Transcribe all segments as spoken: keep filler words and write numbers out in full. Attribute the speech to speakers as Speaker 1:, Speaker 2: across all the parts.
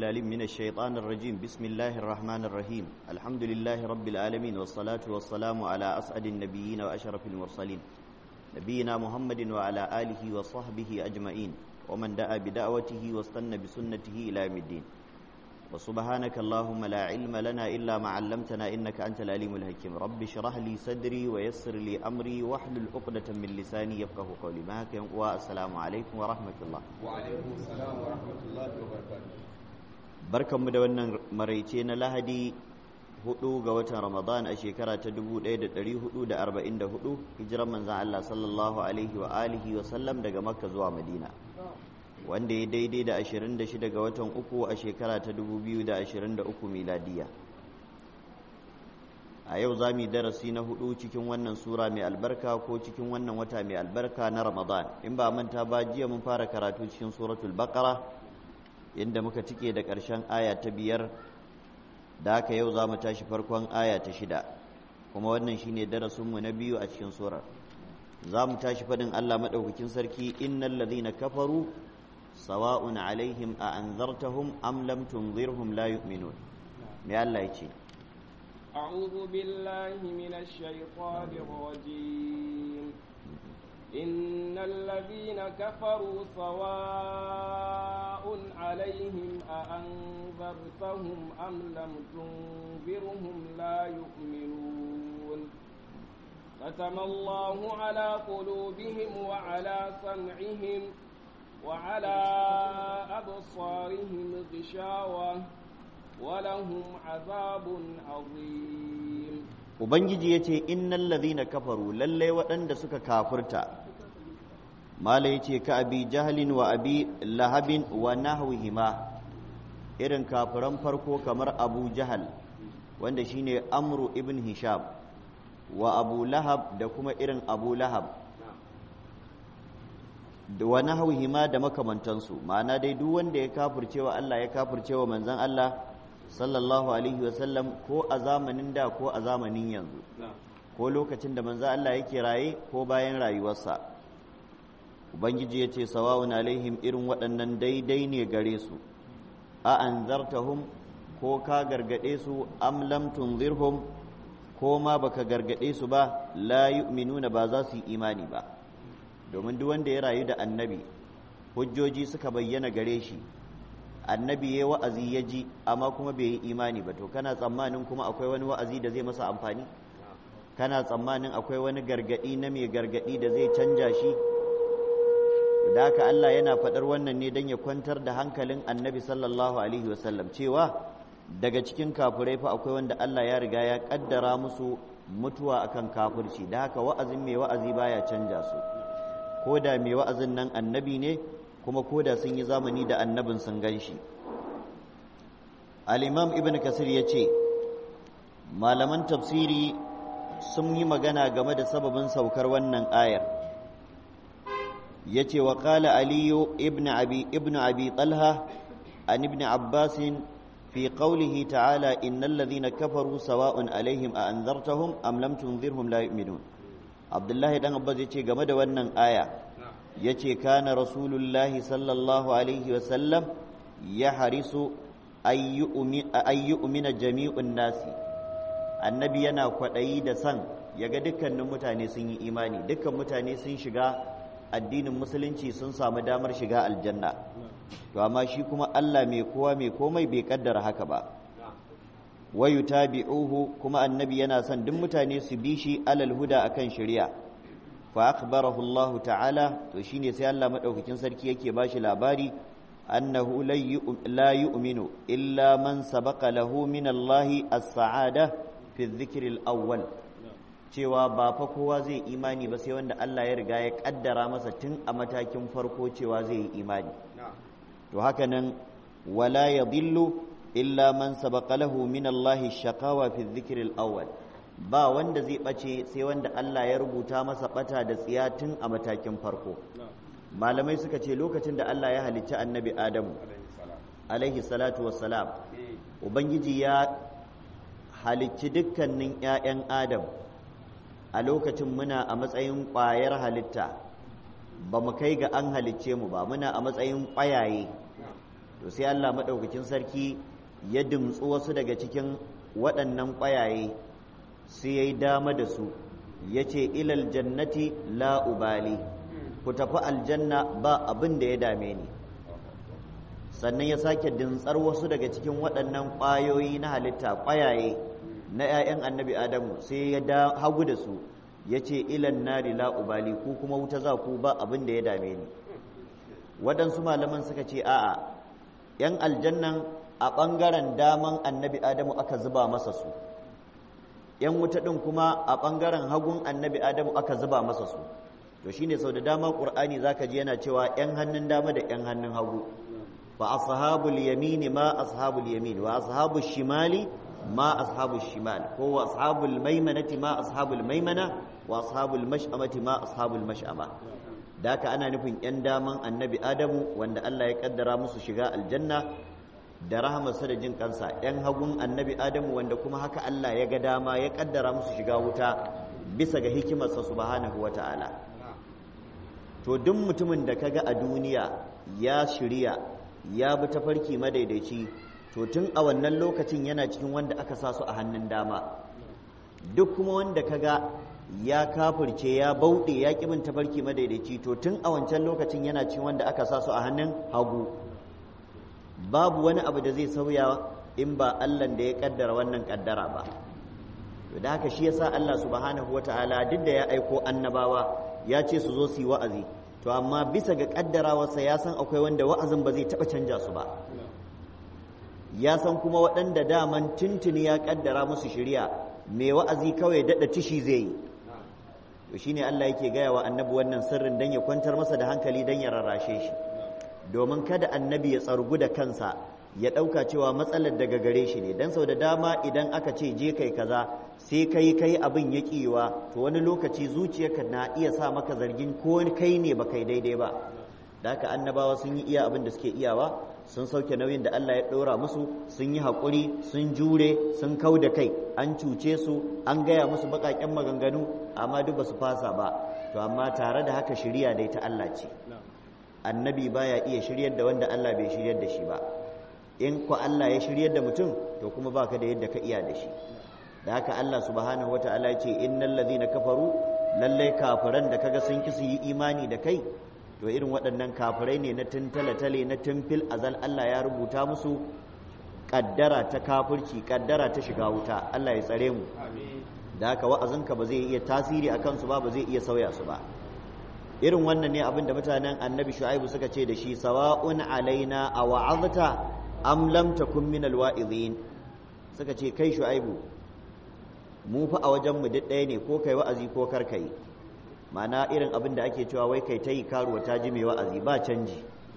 Speaker 1: العليم من الشيطان الرجيم بسم الله الرحمن الرحيم الحمد لله رب العالمين والصلاة والسلام على أسعد النبيين وأشرف المرسلين نبينا محمد وعلى آله وصحبه أجمعين ومن دعا بدعوته واستنى بسنته إلى يوم الدين وسبحانك اللهم لا علم لنا إلا ما علمتنا إنك أنت العليم الحكيم رب اشرح لي صدري ويسر لي أمري واحلل عقدة من لساني يفقه قولي معك والسلام عليكم ورحمة الله
Speaker 2: وعليكم السلام ورحمة الله وبركاته
Speaker 1: barkanmu da wannan maraice na lahadi hudu ga watan ramadan a shekara ta dubu ɗaya da ɗari hudu da arba'in da hudu hijiran manzan Allah sallallahu alaihi wa alihi wa sallam daga makka zuwa madina wanda ya daidai da ashirin da shida ga watan uku a shekara ta dubu biyu da ashirin da uku miladiya a yau za mu yi darasi na hudu cikin wannan sura mai albarka ko cikin wannan wata mai albarka na ramadan in ba manta ba jiya mun fara karatu cikin suratul baqara inda muka cike da ƙarshen aya ta biyar da haka yau za mu tashi farkon aya ta shida kuma wannan shine darasinmu na biyu a cikin surar za mu tashi faɗin Allah maɗaukakin sarki innal ladhina kafaru sawa'un alaihim a anzartahum am lam tunzirhum la yu'minun me Allah yace
Speaker 2: أعوذ بالله من الشيطان الرجيم إن الذين كفروا سواء عليهم أأنذرتهم أم لم تنذرهم لا يؤمنون ختم الله على قلوبهم وعلى سمعهم وعلى أبصارهم غشاوة ولهم عذاب عظيم
Speaker 1: ubangiji yace innal ladhina kafaru lalle waɗanda suka kafirta mala yace ka abi jahlin wa abi lahabin wa nahwihima irin kafiran farko kamar abu jahal wanda shine amru ibn hisham wa abu lahab da kuma irin abu lahab wa nahwihima da makamantansu ma'ana dai duk wanda ya kafircewa Allah ya kafircewa manzon Allah sallallahu alaihi wasallam ko a zamanin da ko a zamanin yanzu ko lokacin da manzo Allah yake raye ko bayan rayuwarsa ubangiji ya ce sawa'un alaihim irin waɗannan daidai ne gare su a anzartahum ko ka gargade su am lam tunzirhum ko ma baka gargade su ba la yu'minuna ba za su yi imani ba domin duk wanda ya rayu da annabi hujjoji suka bayyana gare shi annabi ya wa'azi ya ji amma kuma bai yi imani ba to kana tsammanin kuma akwai wani wa'azi da zai masa amfani kana tsammanin akwai wani gargadi na mai gargadi da zai canja shi da haka Allah yana faɗar wannan ne don ya kwantar da hankalin annabi sallallahu alaihi wasallam cewa daga cikin kafirai fa akwai wanda Allah ya riga ya kaddara musu mutuwa akan kafirci da haka wa'azin mai wa'azi baya canja su ko da mai wa'azin nan annabi ne kuma koda sun yi zamani da annabin sun gan shi al-imam ibn kasir ya ce malaman tafsiri sun yi magana game da sababin saukar wannan ayar ya ce wa qala aliyu ibn abi ibn abi talha an ibn abbas fi qawlihi ta'ala innal ladhina kafaru sawa'un alaihim a anzartahum am lam tunzirhum la yu'minun abdullahi dan abbas ya ce game da wannan aya ya ce kana rasulullahi sallallahu alaihi wasallam ya harisu ayyu'umina jami'un nasi annabi yana kwaɗayi da san ya ga dukkanin mutane sun yi imani dukkan mutane sun shiga addinin musulunci sun samu damar shiga aljanna to amma shi kuma Allah mai kowa mai komai bai kaddara haka ba wa yutabi'uhu kuma annabi yana son duk mutane su bi shi alal huda akan shari'a fa akhbarahu Allah ta'ala to shine sai Allah madaukakin sarki yake bashi labari annahu la yu'minu illa man sabaqa lahu min Allah as-sa'ada fi adh-dhikr al-awwal cewa ba fa kowa zai imani ba sai wanda Allah ya riga ya kaddara masa tun a matakin farko cewa zai yi imani to haka nan wala yadhillu illa man sabaqa lahu min Allah ash-shaqawa fi adh-dhikr al-awwal ba wanda zai ɓace sai wanda Allah ya rubuta masa ɓata da tsiya tun a matakin farko malamai suka ce lokacin da Allah ya halicci annabi Adamu alaihi salatu wassalam ubangiji ya halicci dukkanin 'ya'yan Adam a lokacin muna a matsayin ƙwayar halitta ba mu kai ga an halicce mu ba muna a matsayin ƙwayaye to sai Allah maɗaukakin sarki ya dimtsu wasu daga cikin waɗannan ƙwayaye sai ya yi dama da su ya ce ilal jannati la ubali ku tafi aljanna ba abin da ya dame ni sannan ya sake dintsar wasu daga cikin waɗannan ƙwayoyi na halitta ƙwayaye na 'ya'yan annabi adamu sai ya da hagu da su ya ce ilan nari la ubali ku kuma wuta za ku ba abin da ya dame ni waɗansu malaman suka ce a'a 'yan aljannan a ɓangaren daman annabi adamu aka zuba masa su 'yan wuta ɗin kuma a ɓangaren hagun annabi adamu aka zuba masa su to shine sau da dama ƙur'ani zaka ji yana cewa 'yan hannun dama da 'yan hannun hagu fa ashabul yamini ma ashabul yamin wa ashabul shimali ma ashabul shimal ko wa ashabul maimanati ma ashabul maimana wa ashabul mash'amati ma ashabul mash'ama da haka ana nufin 'yan daman annabi adamu wanda Allah ya kaddara musu shiga aljanna da rahamarsa da jin kansa 'yan hagun annabi adamu wanda kuma haka Allah ya ga dama ya kaddara musu shiga wuta bisa ga hikimarsa subhanahu wata'ala to duk mutumin da kaga a duniya ya shirya ya bi tafarki madaidaici to tun a wannan lokacin yana cikin wanda aka sa su a hannun dama duk kuma wanda kaga ya kafirce ya bauɗe ya ƙi bin tafarki madaidaici to tun a wancan lokacin yana cikin wanda aka sa su a hannun hagu babu wani abu da zai sauya in ba Allah da ya kaddara wannan kaddara ba to da haka shi yasa Allah subhanahu wataala duk da ya aiko annabawa ya ce su zo su yi wa'azi to amma bisa ga kaddarawarsa ya san akwai wanda wa'azin ba zai taɓa canja su ba ya san kuma waɗanda daman tuntuni ya kaddara musu shirya mai wa'azi kawai daɗa tishi zai yi to shine Allah yake gaya wa annabi wannan sirrin dan ya kwantar masa da hankali dan ya rarrashe shi domin kada annabi ya tsargu da kansa ya ɗauka cewa matsalar daga gare shi ne don sau da dama idan aka ce je kai kaza sai kai kai abin ya ƙiwa to wani lokaci zuciyarka na iya sa maka zargin ko kai ne ba kai daidai ba da haka annabawa sun yi iya abin da suke iyawa sun sauke nauyin da Allah ya ɗora musu sun yi haƙuri sun jure sun kau da kai an cuce su an gaya musu baƙaƙen maganganu amma duk ba su fasa ba to amma tare da haka shirya dai ta Allah ce annabi baya iya shiryar da wanda Allah bai shiryar da shi ba in ku Allah ya shiryar da mutum to kuma baka da yadda ka iya da shi da haka Allah subhanahu wataala ya ce innal ladhina kafaru lallai kafiran da kaga sun ki su yi imani da kai to irin waɗannan kafirai ne na tun tale na tun fil azal Allah ya rubuta musu kaddara ta kafirci kaddara ta shiga wuta Allah ya tsare mu da haka wa'azinka ba zai iya tasiri a kansu ba ba zai iya sauya su ba irin wannan ne abin da mutanen annabi shu'aibu suka ce da shi sawa'un alaina a wa'azta am lam takun min alwa'izin suka ce kai shu'aibu mu fa a wajen mu duk ɗaya ne ko kai wa'azi ko kar kai ma'ana irin abin da ake cewa wai kai tayi karuwa ta ji mai wa'azi ba canji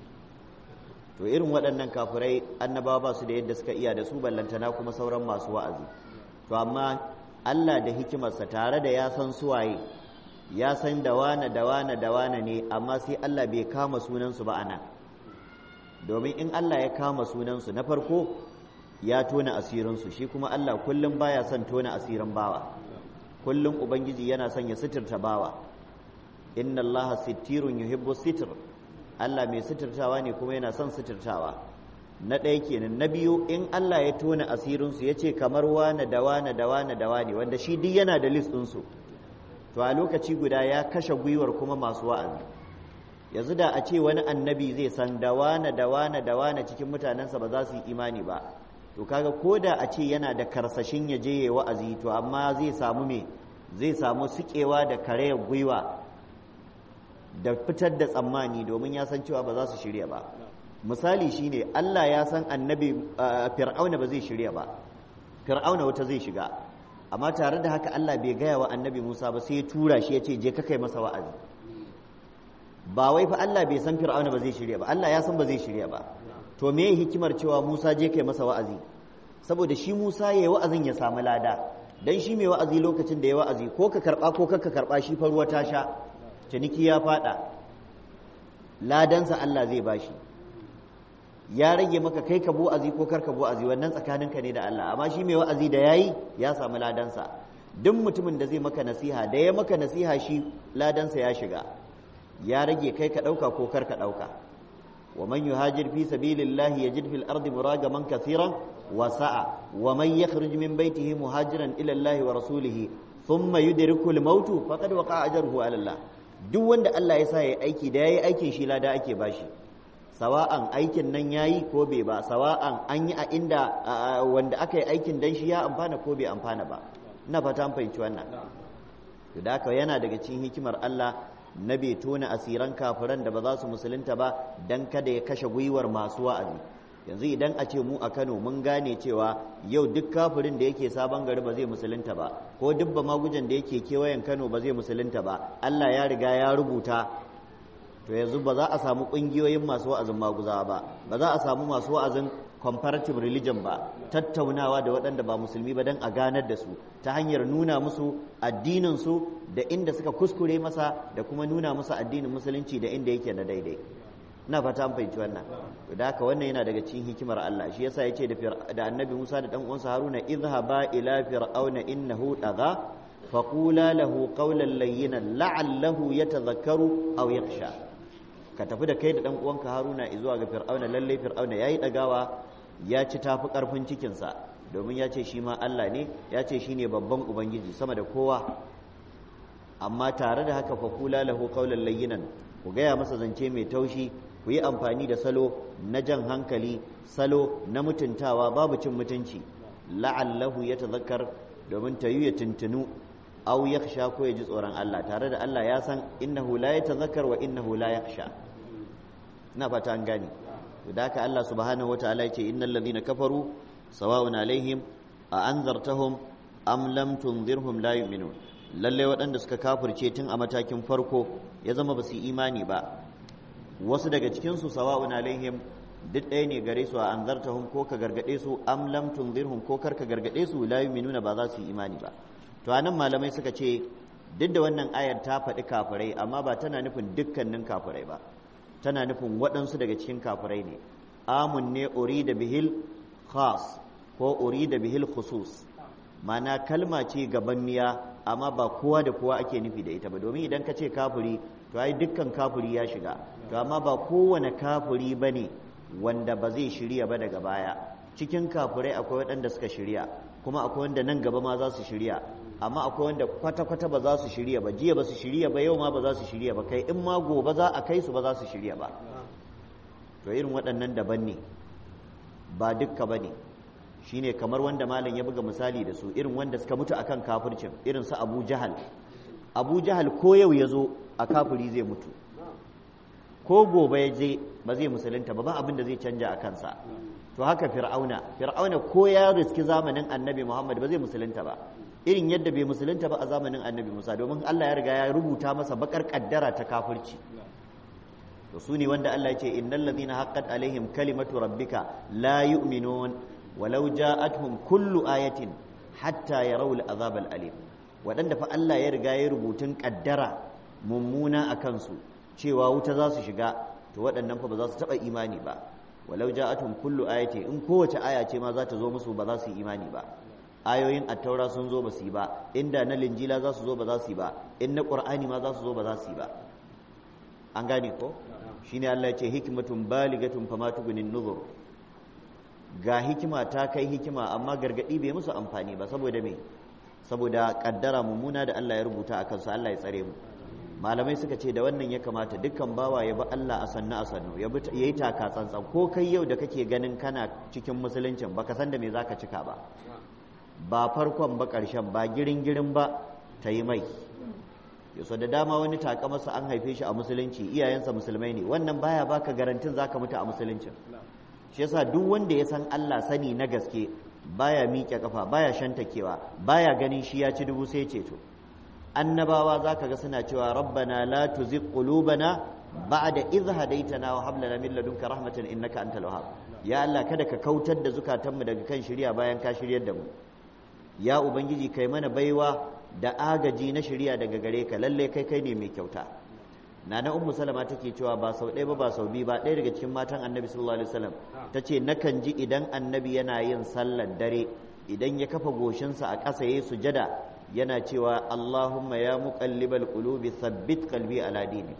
Speaker 1: to irin waɗannan kafirai annabawa ba su da yadda suka iya da su ballantana kuma sauran masu wa'azi to amma Allah da hikimarsa tare da ya san suwaye ya san da wane da wane da wane ne amma sai Allah bai kama sunansu ba anan domin in Allah ya kama sunansu na farko ya tona asirinsu shi kuma Allah kullum baya son tona asirin bawa kullum ubangiji yana son ya sitirta bawa inna Allah sittirun yuhibbu sitr Allah mai sitirtawa ne kuma yana son sitirtawa na ɗaya kenan na biyu in Allah ya tona asirinsu ya ce kamar wane da wane da wane da wane wanda shi duk yana da list ɗinsu to a lokaci guda ya kashe gwiwar kuma masu wa'azi yanzu da a ce wani annabi zai san da wane da wane da wane cikin mutanensa ba za su yi imani ba to kaga ko da a ce yana da karsashin ya je ya wa'azi to amma zai samu me zai samu sikewa da karayar gwiwa da fitar da tsammani domin ya san cewa ba za su shirya ba misali shine Allah ya san annabi fir'auna ba zai shirya ba fir'auna wata zai shiga amma tare da haka Allah bai gaya wa annabi Musa ba sai ya tura shi ya ce je ka kai masa wa'azi ba wai fa Allah bai san fir'auna ba zai shirya ba Allah ya san ba zai shirya ba to me hikimar cewa Musa je kai masa wa'azi saboda shi Musa yayi wa'azin ya samu lada dan shi mai wa'azi lokacin da ya wa'azi ko ka karba ko ka karba shi fa ruwa ta sha ciniki ya fada ladansa Allah zai bashi ya rage maka kai ka bu'azi ko kar ka bu'azi wannan tsakaninka ne da Allah amma shi mai wa'azi da yayi ya samu ladansa duk mutumin da zai maka nasiha da ya maka nasiha shi ladansa ya shiga ya rage kai ka dauka ko kar ka dauka wa man yuhajir fi sabilillahi yajid fil ardi muragaman kathiran wa sa'a wa man yakhruj min baytihi muhajiran ila Allah wa rasulihi thumma yudriku al-maut faqad waqa'a ajruhu ala Allah. Duk wanda Allah ya sa yayi aiki da yayi aikin shi lada ake bashi, sawa'an aikin nan yayi ko bai ba, sawa'an an yi a inda wanda aka yi aikin dan shi ya amfana ko bai amfana ba. Ina fata an fahimci wannan. To da haka yana daga cikin hikimar Allah na bai tona asiran kafiran da ba za su musulunta ba dan kada ya kashe gwiwar masu wa'azi. Yanzu idan a ce mu a Kano mun gane cewa yau duk kafirin da yake sabon gari ba zai musulunta ba, ko duk ba magujan da yake kewayen Kano ba zai musulunta ba, Allah ya riga ya rubuta, to yanzu ba za a samu ƙungiyoyin masu wa'azin maguzawa ba, ba za a samu masu wa'azin comparative religion ba, tattaunawa da waɗanda ba musulmi ba don a ganar da su ta hanyar nuna musu addininsu da inda suka kuskure masa da kuma nuna musu addinin musulunci da inda yake na daidai. Ina fata an fahimci wannan. Da haka wannan yana daga cikin hikimar Allah, shi yasa yace da da Annabi Musa da dan uwansa Haruna, idhhaba ila fir'auna innahu tagha faqula lahu qawlan layyinan la'allahu yatadhakkaru aw yakhsha. Ka tafi da kai da dan uwanka Haruna zuwa ga fir'auna, lalle fir'auna yayi dagawa, ya ci tafi karfin cikin sa, domin ya ce shi ma Allah ne, ya ce shine babban ubangiji sama da kowa. Amma tare da haka faqula lahu qawlan layyinan, ku gaya masa zance mai taushi, ku yi amfani da salo na jan hankali, salo na mutuntawa, babu cin mutunci, la'allahu ya tazakkar, domin ta yi ya tuntunu, au yakhsha ko ya ji tsoron Allah, tare da Allah ya san innahu la yatazakkar wa innahu la yakhsha. Ina fata an gane. Da haka Allah subhanahu wataala ya ce innal ladhina kafaru sawa'un alaihim a anzartahum am lam tunzirhum la yu'minun. Lalle waɗanda suka kafirce tun a matakin farko ya zama ba su imani ba, wasu daga cikinsu sawa'un alaihim duk ɗaya ne gare su a anzartahum ko ka gargaɗe su am lam tunzirhum ko kar ka gargaɗe su la yu'minuna ba za su yi imani ba. To anan malamai suka ce duk da wannan ayar ta faɗi kafirai amma ba tana nufin dukkanin kafirai ba, tana nufin waɗansu daga cikin kafirai ne. Amun ne urida bihil khas ko urida bihil khusus, ma'ana kalma ce gabanniya amma ba kowa da kowa ake nufi da ita ba, domin idan ka ce kafiri to ai dukkan kafiri ya shiga, to amma ba kowane kafiri ba ne wanda ba zai shirya ba daga baya. Cikin kafirai akwai waɗanda suka shirya, kuma akwai wanda nan gaba ma za su shirya, amma akwai wanda kwata-kwata ba za su shirya ba, jiya ba su shirya ba, yau ma ba za su shirya ba, kai in ma gobe za a kai su ba za su shirya ba. To irin waɗannan daban ne, ba dukka ba ne. Shine kamar wanda malam ya buga misali da su, irin wanda suka mutu akan kafircin, irin su Abu Jahal. Abu Jahal ko yau ya zo a kafiri zai mutu, ko gobe ya je ba zai musulunta ba, ba abin da zai canja a kansa. To haka Fir'auna, Fir'auna ko ya riski zamanin Annabi Muhammad ba zai musulunta ba, irin yadda bai musulunta ba a zamanin Annabi Musa, domin Allah ya riga ya rubuta masa bakar kaddara ta kafirci. To su ne wanda Allah ya ce innal ladhina haqqat alaihim kalimatu rabbika la yu'minun walau ja'atuhum kullu ayatin hatta yarawul azab al-alim. Waɗanda fa Allah ya riga ya rubutun kaddara mummuna a kansu cewa wuta za su shiga, to waɗannan fa ba za su taɓa imani ba. Walau ja'atuhum kullu ayatin, in kowace aya ce ma za ta zo musu ba za su yi imani ba. Ayoyin attaura sun zo ba su yi ba, inda na linjila za su zo ba za su yi ba, in na qur'ani ma za su zo ba za su yi ba. An gane ko? Shine Allah ya ce hikmatun baligatun fama tugunin nuzur. Ga hikima ta kai hikima amma gargadi bai musu amfani ba, saboda me? Saboda kaddara mummuna da Allah ya rubuta a kansu. Allah ya tsare mu. Malamai suka ce da wannan ya kamata dukkan bawa ya bi Allah a sannu a sannu, ya yi taka tsantsan. Ko kai yau da kake ganin kana cikin musuluncin baka san da me zaka cika ba, ba farkon ba ƙarshen ba, girin girin ba ta yi mai. Yaso da dama wani taka masa an haife shi a musulunci, iyayensa musulmai ne, wannan baya baka garantin zaka mutu a musuluncin. Shi yasa duk wanda ya san Allah sani na gaske baya miƙe kafa, baya shantakewa, baya ganin shi ya ci dubu sai ceto. Annabawa zaka ga suna cewa rabbana la tuzigh qulubana ba'da idh hadaytana wa hab lana min ladunka rahmatan innaka antal wahhab. Ya Allah kada ka kautar da zukatanmu daga kan shari'a bayan ka shiryar da mu. Ya ubangiji kai mana baiwa da agaji na shari'a daga gare ka, lalle kai kai ne mai kyauta. Nana Ummu Salama take cewa ba sau ɗaya ba ba sau biyu ba, ɗaya daga cikin matan Annabi sallallahu alaihi wasallam tace nakan ji idan Annabi yana yin sallar dare, idan ya kafa goshinsa a ƙasa yayin sujada yana cewa Allahumma ya muqallibal qulubi thabbit qalbi ala dinik.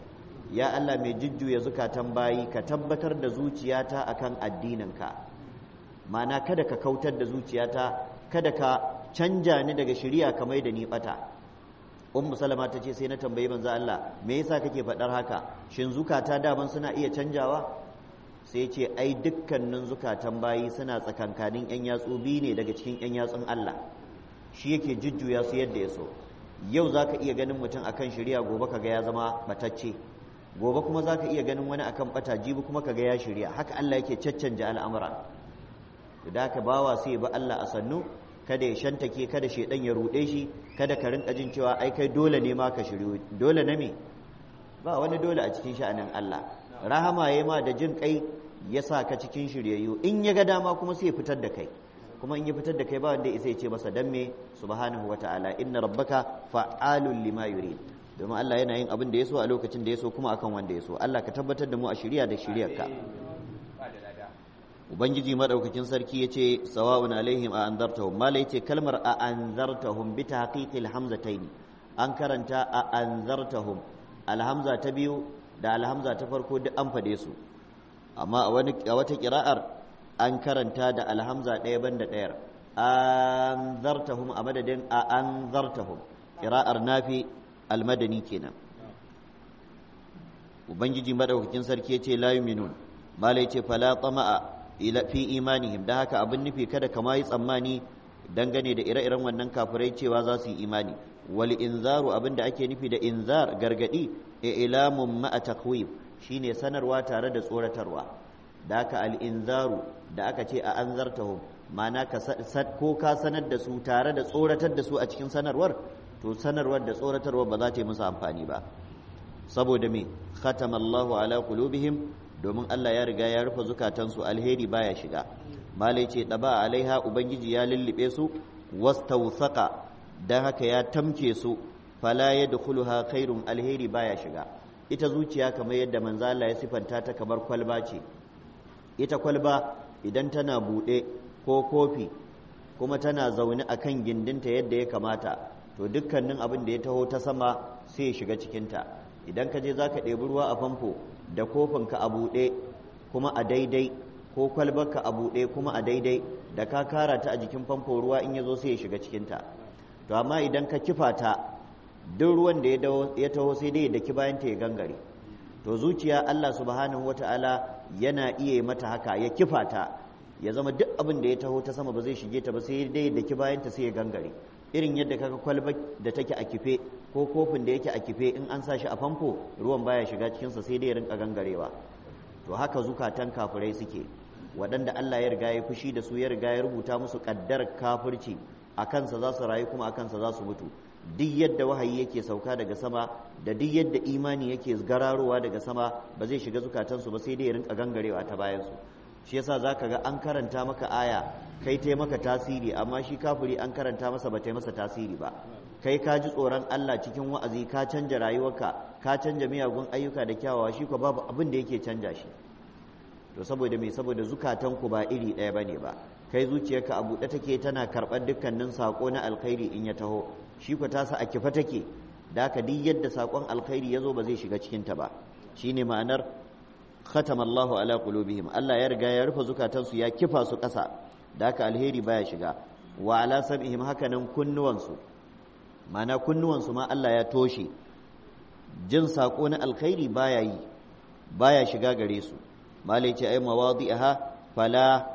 Speaker 1: ya Allah mai jujjuya zukatan bayi ka tabbatar da zuciyata akan addininka ma'ana kada ka kautar da zuciyata kada ka canja ni daga shari'a ka mai da ni bata ummu salama ta ce sai na tambayi manzo Allah me yasa kake faɗar haka shin zukata daman suna iya canjawa sai ce ai dukkanin zukatan bayi suna tsakankanin yan yatsu biyu ne daga cikin yan yatsun Allah shi yake jujjuya su yadda ya so yau zaka iya ganin mutum akan shari'a gobe kaga ya zama batacce gobe kuma zaka iya ganin wani akan bata jibi kuma kaga ya shari'a haka Allah yake caccanja al'amura da ka bawa sai ba Allah a sannu kada ya shantake kada shedan ya rude shi kada ka rinka jin cewa ai kai dole ne ma ka shiryu dole na me ba wani dole a cikin sha'anin Allah rahama yayi ma da jin kai ya sa ka cikin shiryayyu in ya ga dama kuma sai ya fitar da kai kuma in ya fitar da kai ba wanda ya ce masa dan me subhanahu wataala inna rabbaka fa'alul lima yurid domin Allah yana yin abin da ya so a lokacin da ya so kuma akan wanda ya so Allah ka tabbatar da mu a shirya da shiryarka ubangiji madaukakin sarki yace sawa'un alaihim a anzartahum mala yace kalmar a anzartahum bi tahqiqil hamzatayn an karanta a anzartahum alhamza ta biyu da alhamza ta farko duk an fade su amma a wani a wata qira'ar an karanta da alhamza ɗaya banda ɗayar anzartahum a madadin a anzartahum qira'ar nafi almadani kenan ubangiji madaukakin sarki yace la yu'minun mala yace fala tama'a ila fi imanihim da haka abin nufi kada kama yi tsammani dangane da ire-iren wannan kafirai cewa za su yi imani wal inzaru abin da ake nufi da inzar gargadi ilamun ma'a takwib shine sanarwa tare da tsoratarwa da haka al inzaru da aka ce a anzartahum ma'ana ka ko ka sanar da su tare da tsoratar da su a cikin sanarwar to sanarwar da tsoratarwar ba za ta yi musu amfani ba saboda me khatamallahu ala qulubihim domin Allah ya riga ya rufe zukatansu alheri baya shiga malai ce daba alaiha ubangiji ya lullube su wastawsaqa dan haka ya tamke su fala yadkhuluha khairun alheri baya shiga ita zuciya kamar yadda manzo Allah ya sifanta ta kamar kwalba ce ita kwalba idan tana bude ko kofi kuma tana zaune akan gindinta yadda ya kamata to dukkanin abin da ya taho ta sama sai ya shiga cikinta idan ka je zaka ɗebi ruwa a famfo da kofinka a buɗe kuma a daidai ko kwalbarka a buɗe kuma a daidai da ka kara ta a jikin famfo ruwa in ya zo sai ya shiga cikinta to amma idan ka kifa ta duk ruwan da ya taho sai dai da ki bayan ta ya gangare to zuciya Allah subhanahu wata'ala yana iya mata haka ya kifa ta ya zama duk abin da ya taho ta sama ba zai shige ta ba sai dai da ki bayan ta sai ya gangare irin yadda kaga kwalbar da take a kife ko kofin da yake a kife in an sa shi a famfo ruwan baya shiga cikinsa sai dai ya rinka gangarewa to haka zukatan kafirai suke waɗanda Allah ya riga ya fushi da su ya riga ya rubuta musu kaddar kafirci a kansa za su rayu kuma a kansa za su mutu duk yadda wahayi yake sauka daga sama da duk yadda imani yake gararowa daga sama ba zai shiga zukatansu ba sai dai ya rinka gangarewa ta bayansu shi yasa zaka ga an karanta maka aya kai ta maka tasiri amma shi kafiri an karanta masa ba ta masa tasiri ba kai ka ji tsoron Allah cikin wa'azi ka canja rayuwarka ka canja miyagun ayyuka da kyawawa shi ko babu abin da yake canja shi to saboda me saboda zukatanku ba iri ɗaya bane ba kai zuciyarka a buɗe take tana karɓar dukkanin saƙo na alkhairi in ya taho shi ko tasa a kifa take da haka duk yadda saƙon alkhairi ya zo ba zai shiga cikinta ba shine ma'anar khatama Allahu ala qulubihim Allah ya riga ya rufe zukatansu ya kifa su ƙasa da haka alheri baya shiga wa ala sam'ihim hakanan kunnuwansu mana kunnuwansu ma Allah ya toshe jin sako na alkhairi baya yi baya shiga gare su malai ce ay mawadi'aha fala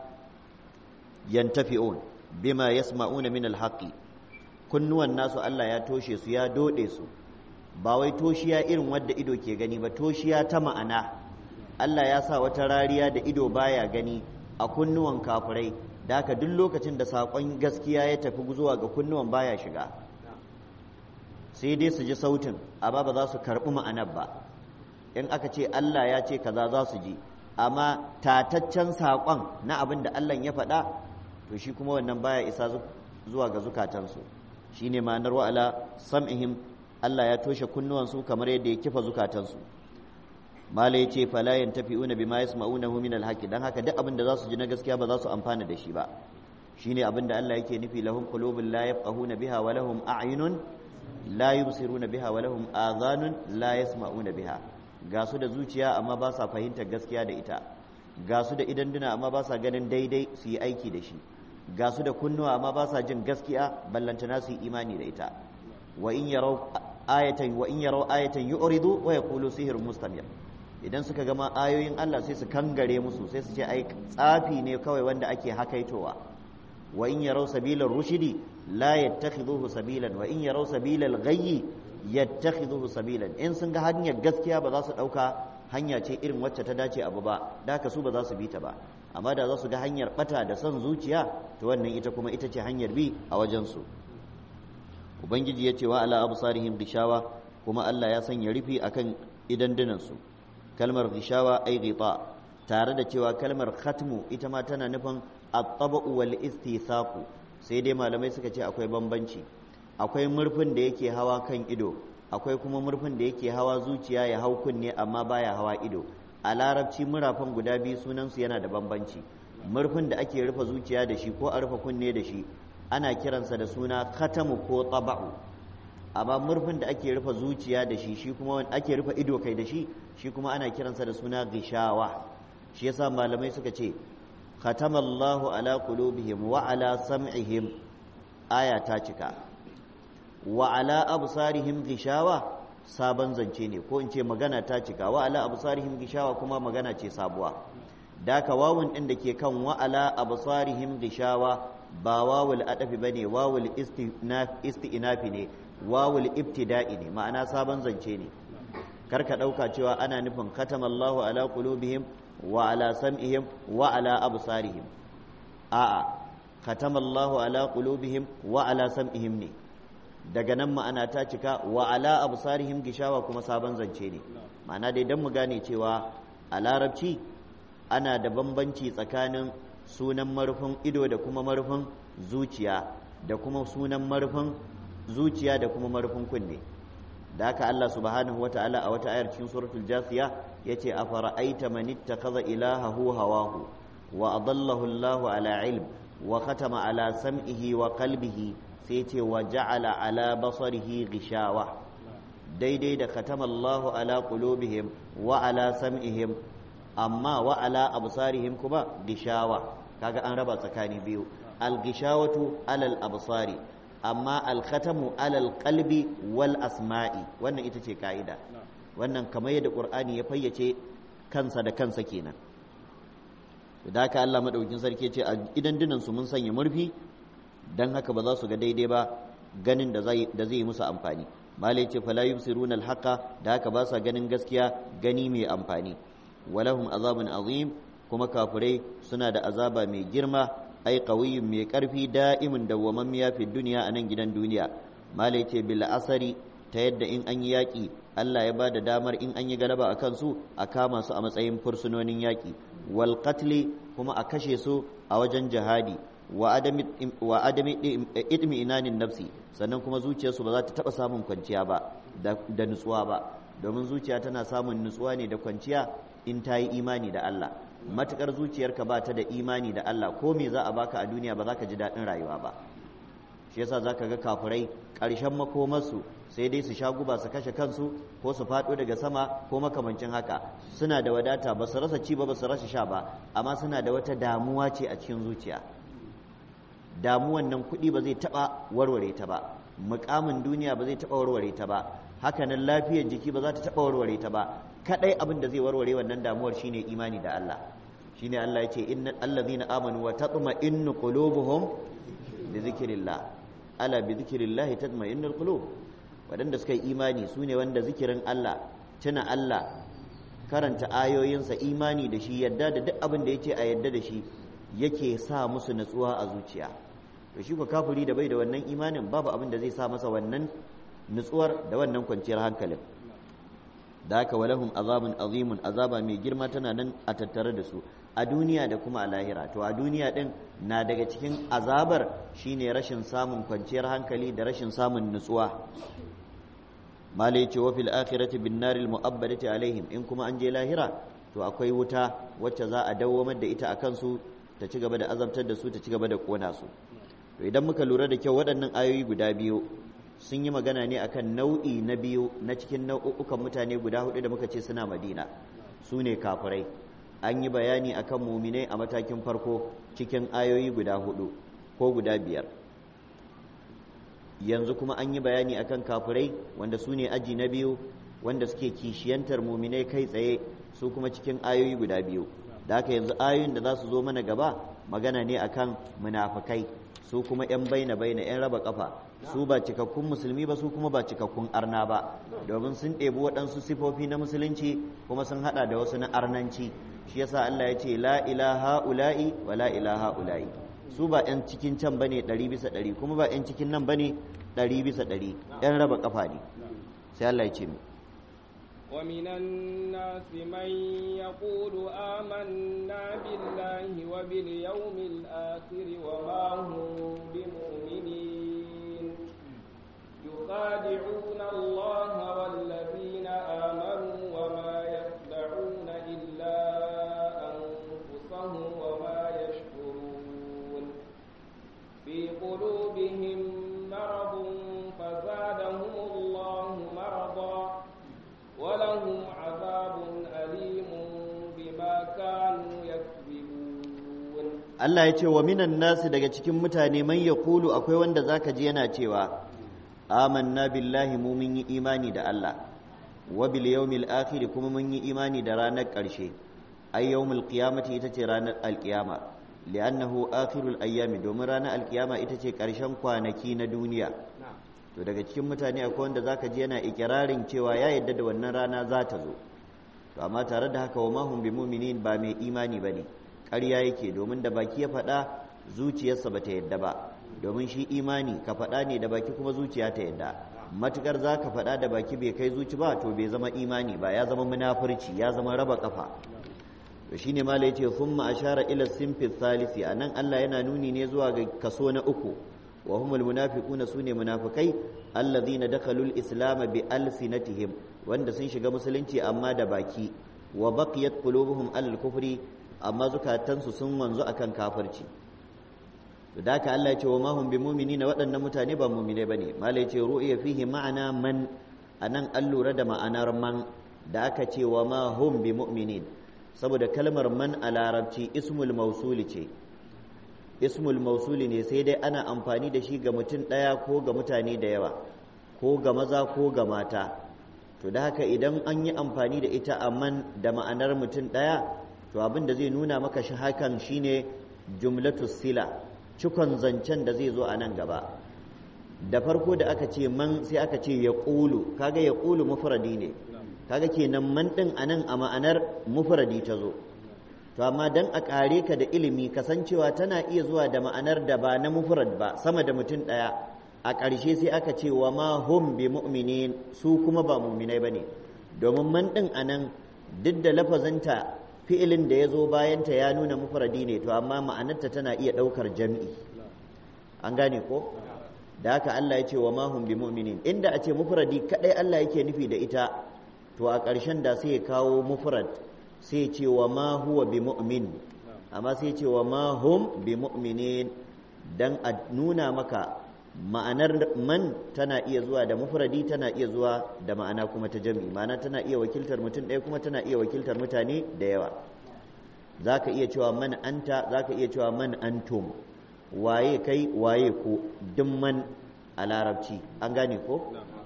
Speaker 1: yantafi'un bima yasma'una min alhaqi kunnuwan nasu Allah ya toshe su ya dode su ba wai toshiya irin wadda ido ke gani ba toshiya ta ma'ana Allah ya sa wata rariya da ido baya gani a kunnuwan kafirai da haka duk lokacin da saƙon gaskiya ya tafi zuwa ga kunnuwan baya shiga sai dai su ji sautin amma ba za su karɓi ma'anar ba in aka ce Allah ya ce kaza za su ji amma tataccen saƙon na abin da Allah ya faɗa to shi kuma wannan baya isa zuwa ga zukatansu shine ma'anar wa'ala sam'ihim Allah ya toshe kunnuwansu kamar yadda ya kifa zukatansu mala ya ce fala yantafi'una bima yasma'unahu min alhaqi dan haka duk abin da za su ji na gaskiya ba za su amfana da shi ba shine abin da Allah yake nufi lahum qulubun la yafqahuna biha wa lahum a'yunun la yubsiruna biha wa lahum adhanun la yasma'una biha ga su da zuciya amma ba sa fahimtar gaskiya da ita, ga su da idanduna amma ba sa ganin daidai su yi aiki da shi, ga su da kunnuwa amma ba sa jin gaskiya ballantana su yi imani da ita. wa in yarau ayatan wa in yarau ayatan yu'ridu wa yaqulu sihrun mustamir. Idan suka gama ayoyin Allah sai su kangare musu, sai su ce ai tsafi ne kawai wanda ake hakaitowa. wa in yarau sabilar rushidi la yattakhidhuhu sabilan wa in yarau sabilal ghayyi yattakhidhuhu sabilan. In sun ga hanyar gaskiya ba za su dauka hanya ce irin wacce ta dace abu ba, da haka su ba za su bi ta ba. Amma da za su ga hanyar bata da son zuciya, to wannan ita kuma ita ce hanyar bi a wajen su. Ubangiji ya ce wa ala absarihim gishawa, kuma Allah ya sanya rufi akan idandunan su. Kalmar gishawa ai ghita, tare da cewa kalmar khatmu ita ma tana nufin at-tab'u wal istithaqu, sai dai malamai suka ce akwai bambanci. Akwai murfin da yake hawa kan ido, akwai kuma murfin da yake hawa zuciya ya hau kunne amma baya hawa ido. A larabci murafan guda biyu sunansu yana da bambanci. Murfin da ake rufe zuciya da shi ko a rufe kunne da shi ana kiransa da suna khatamu ko taba'u, amma murfin da ake rufe zuciya da shi shi kuma ake rufe ido kai da shi shi kuma ana kiransa da suna gishawa. Shi yasa malamai suka ce khatamallahu ala qulubihim wa ala sam'ihim, aya ta cika. Wa ala absarihim gishawa sabon zance ne, ko in ce magana ta cika. Wa ala absarihim gishawa kuma magana ce sabuwa. Daka wawun din da ke kan wa ala absarihim gishawa ba wawul adafi bane, wawul isti'nafi ne, wawul ibtida'i ne, ma'ana sabon zance ne. Karka dauka cewa ana nufin khatamallahu ala qulubihim wa ala sam'ihim wa ala absarihim. A'a, khatamallahu ala qulubihim wa ala sam'ihim ne. Daga nan ma'ana ta cika. Wa ala absarihim gishawa kuma sabon zance ne. Ma'ana dai dan mu gane cewa a larabci ana da bambanci tsakanin sunan marufin ido da kuma marufin zuciya, da kuma sunan marufin zuciya da kuma marufin kunne. Da haka Allah subhanahu wata'ala a wata ayar cikin suratul jasiya yace afara'aita man ittakhadha ilahahu hawahu wa adallahu Allahu ala ilm wa khatama ala sam'ihi wa qalbihi, sai ce wa ja'ala ala basarihi gishawa. Daidai da khatama Allahu ala qulubihim wa ala sam'ihim, amma wa ala absarihim kuma gishawa. Kaga an raba tsakani biyu, al-gishawatu alal absari, amma al-khatamu alal qalbi wal asma'i. Wannan ita ce ka'ida. Wannan kamar yadda Qur'ani ya fayyace kansa da kansa kenan. Da haka Allah madaukakin sarki ce a idan dinan su mun sanya murfi, dan haka ba za su ga daidai ba, ganin da zai da zai yi musu amfani. Malai ce fala yubsiruna al-haqa, da haka ba sa ganin gaskiya gani mai amfani. Walahum azabun azim, kuma kafirai suna da azaba mai girma, ai qawiyyun mai karfi, da'imin dawwamammiya fi duniya, a nan gidan duniya. Malai ce bil asari, ta yadda in an yi yaƙi Allah ya ba da damar in an yi galaba a kansu a kama su a matsayin fursunonin yaƙi. Wal qatli, kuma a kashe su a wajen jihadi. Wa adami wa adami idmi inanin nafsi, sannan kuma zuciyarsu ba za ta taɓa samun kwanciya ba da nutsuwa ba, domin zuciya tana samun nutsuwa ne da kwanciya in ta yi imani da Allah. Matukar zuciyarka ba ta da imani da Allah, ko me za a baka a duniya ba za ka ji daɗin rayuwa ba. Shi yasa za ka ga kafirai ƙarshen makomarsu sai dai su sha guba su kashe kansu, ko su faɗo daga sama ko makamancin haka. Suna da wadata, ba su rasa ci ba, ba su rasa sha ba, amma suna da wata damuwa ce a cikin zuciya. Damuwan nan kuɗi ba zai taɓa warware ta ba, muƙamin duniya ba zai taɓa warware ta ba, hakanan lafiyar jiki ba za ta taɓa warware ta ba. Kadai abin da zai warware wannan damuwar shine imani da Allah. Shine Allah yace innal allazina amanu wa tatma'innu qulubuhum bi dhikrillah, ala bi dhikrillah tatma'innul qulub. Wadanda suka yi imani sune wanda zikirin Allah, tuna Allah, karanta ayoyinsa, imani da shi, yadda da duk abin da yace a yadda da shi yake sa musu natsuwa a zuciya. To shi ko kafiri da bai da wannan imanin, babu abin da zai sa masa wannan nutsuwar da wannan kwanciyar hankalin. Da haka walahum azabun azimun, azaba mai girma tana nan a tattare da su a duniya da kuma a lahira. To a duniya din na daga cikin azabar shine rashin samun kwanciyar hankali da rashin samun nutsuwa. Malai ce wa fil akhirati bin naril mu'abbadati alaihim, in kuma an je lahira to akwai wuta wacce za a dawwamar da ita a kansu, ta ci gaba da azabtar da su, ta ci gaba da kona su. To idan muka lura da kyau, waɗannan ayoyi guda biyu sun yi magana ne akan nau'i na biyu na cikin nau'ukan mutane guda hudu da muka ce suna Madina, su ne kafirai. An yi bayani akan muminai a matakin farko cikin ayoyi guda hudu ko guda biyar. Yanzu kuma an yi bayani akan kafirai wanda su ne aji na biyu, wanda suke kishiyantar muminai kai tsaye, su kuma cikin ayoyi guda biyu. Da haka yanzu ayoyin da za su zo mana gaba magana ne akan munafikai, su kuma 'yan baina baina 'yan raba kafa, su ba cikakkun musulmi ba, su kuma ba cikakkun arna ba, domin sun ɗebi waɗansu sifofi na musulunci kuma sun haɗa da wasu na arnanci. Shi yasa Allah ya ce la ilaha ula'i wa la ilaha ula'i, su ba 'yan cikin can bane ɗari bisa ɗari, kuma ba 'yan cikin nan bane ɗari bisa ɗari, 'yan raba kafa ne. sai Allah ya ce mu
Speaker 2: ومن الناس من يقول آمنا بالله وباليوم الآخر وما هم بمؤمنين يخادعون الله والذين آمنوا وما يخدعون إلا أنفسهم وما يشكرون في قلوبهم مرض فزادهم الله مرضا ولهم عذاب أليم بما كانوا يكذبون.
Speaker 1: Allah ya ce wa minan nasu daga cikin mutane man yaqulu akwai wanda zaka ji yana cewa amanna billahi mu mun yi imani da Allah wa bil yawmil akhir kuma mun yi imani da ranar ƙarshe ay yawmul qiyamati ita ce ranar alqiyama li'annahu akhirul ayyami domin ranar alqiyama ita ce ƙarshen kwanaki na duniya. To daga cikin mutane akwai wanda zaka ji yana ikirarin cewa ya yadda da wannan rana za ta zo, to amma tare da haka wa mahum bi mu'minin ba mai imani bane, ƙarya yake, domin da baki ya faɗa zuciyarsa ba ta yadda ba, domin shi imani ka faɗa ne da baki kuma zuciya ta yadda. Matukar za ka faɗa da baki bai kai zuci ba to bai zama imani ba, ya zama munafurci, ya zama raba kafa. To shine mala yace thumma ashara ila sinfi thalisi, anan Allah yana nuni ne zuwa ga kaso na uku. وهم المنافقون سوني منافقي الذين دخلوا الإسلام بألسنتهم وند سن shiga musulunci amma da baki wa baqiyat qulubuhum alal kufri amma zukatansu sun wanzu akan kafirci. To da haka Allah ya ce wa ma hum bimuminina waɗannan mutane ba mu'mine bane. Malai ce ru'ya fihi ma'ana man, anan an lura da ma'anar man da aka ce wa ma hum bimu'minin saboda kalmar man a larabci ismul mausuli ce. Ismul mausuli ne sai dai ana amfani da shi ga mutum ɗaya ko ga mutane da yawa ko ga maza ko ga mata. To da haka idan an yi amfani da ita amman da ma'anar mutum ɗaya, to abin da zai nuna maka shi hakan shine jumlatu sila, cikon zancen da zai zo a nan gaba. Da farko da aka ce man sai aka ce ya ƙulu, kaga ya ƙulu mufradi ne, kaga kenan man ɗin a nan a ma'anar mufradi ta zo. To amma dan a ƙare ka da ilimi kasancewa tana iya zuwa da ma'anar da ba na mufrad ba sama da mutum ɗaya, a ƙarshe sai aka ce wa ma hum bi mu'minin, su kuma ba mu'minai bane, domin man ɗin anan duk da lafazanta fi'ilin da ya zo bayanta ya nuna mufradi ne, to amma ma'anarta tana iya ɗaukar jam'i. An gane ko? Da haka Allah ya ce wa ma hum bi mu'minin, inda a ce mufradi kaɗai Allah yake nufi da ita, to a ƙarshen da sai ya kawo mufrad sai ce wa ma huwa bi mu'min, amma sai ce wa ma hum bi mu'minin dan a nuna maka ma'anar man tana iya zuwa da mufradi, tana iya zuwa da ma'ana kuma ta jami, ma'ana tana iya wakiltar mutum ɗaya kuma tana iya wakiltar mutane da yawa. Zaka iya cewa man anta, zaka iya cewa man antum, waye kai waye ko, duk man a larabci. An gane ko?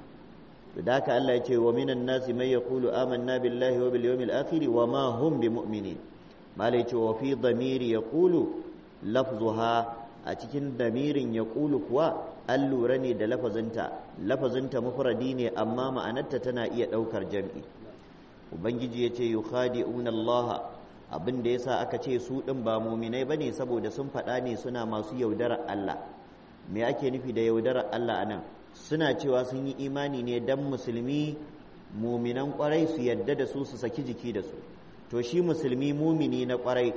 Speaker 1: da haka Allah ya ce wa minan nasi man yaqulu amanna billahi wa bil yawmil akhir wa ma hum bimu'minin. Malai ce wa fi dhamiri yaqulu lafzuha, a cikin damirin yaqulu kuwa an lura ne da lafazinta, lafazinta mufradi ne amma ma'anarta tana iya daukar jam'i. Ubangiji ya ce yukhadi'una Allah, abin da yasa aka ce su din ba mu'minai bane saboda sun faɗa ne suna masu yaudarar Allah. Me ake nufi da yaudarar Allah anan? Suna cewa sun yi imani ne dan musulmi muminan kwarai su yadda da su su saki jiki da su. To shi musulmi mumini na kwarai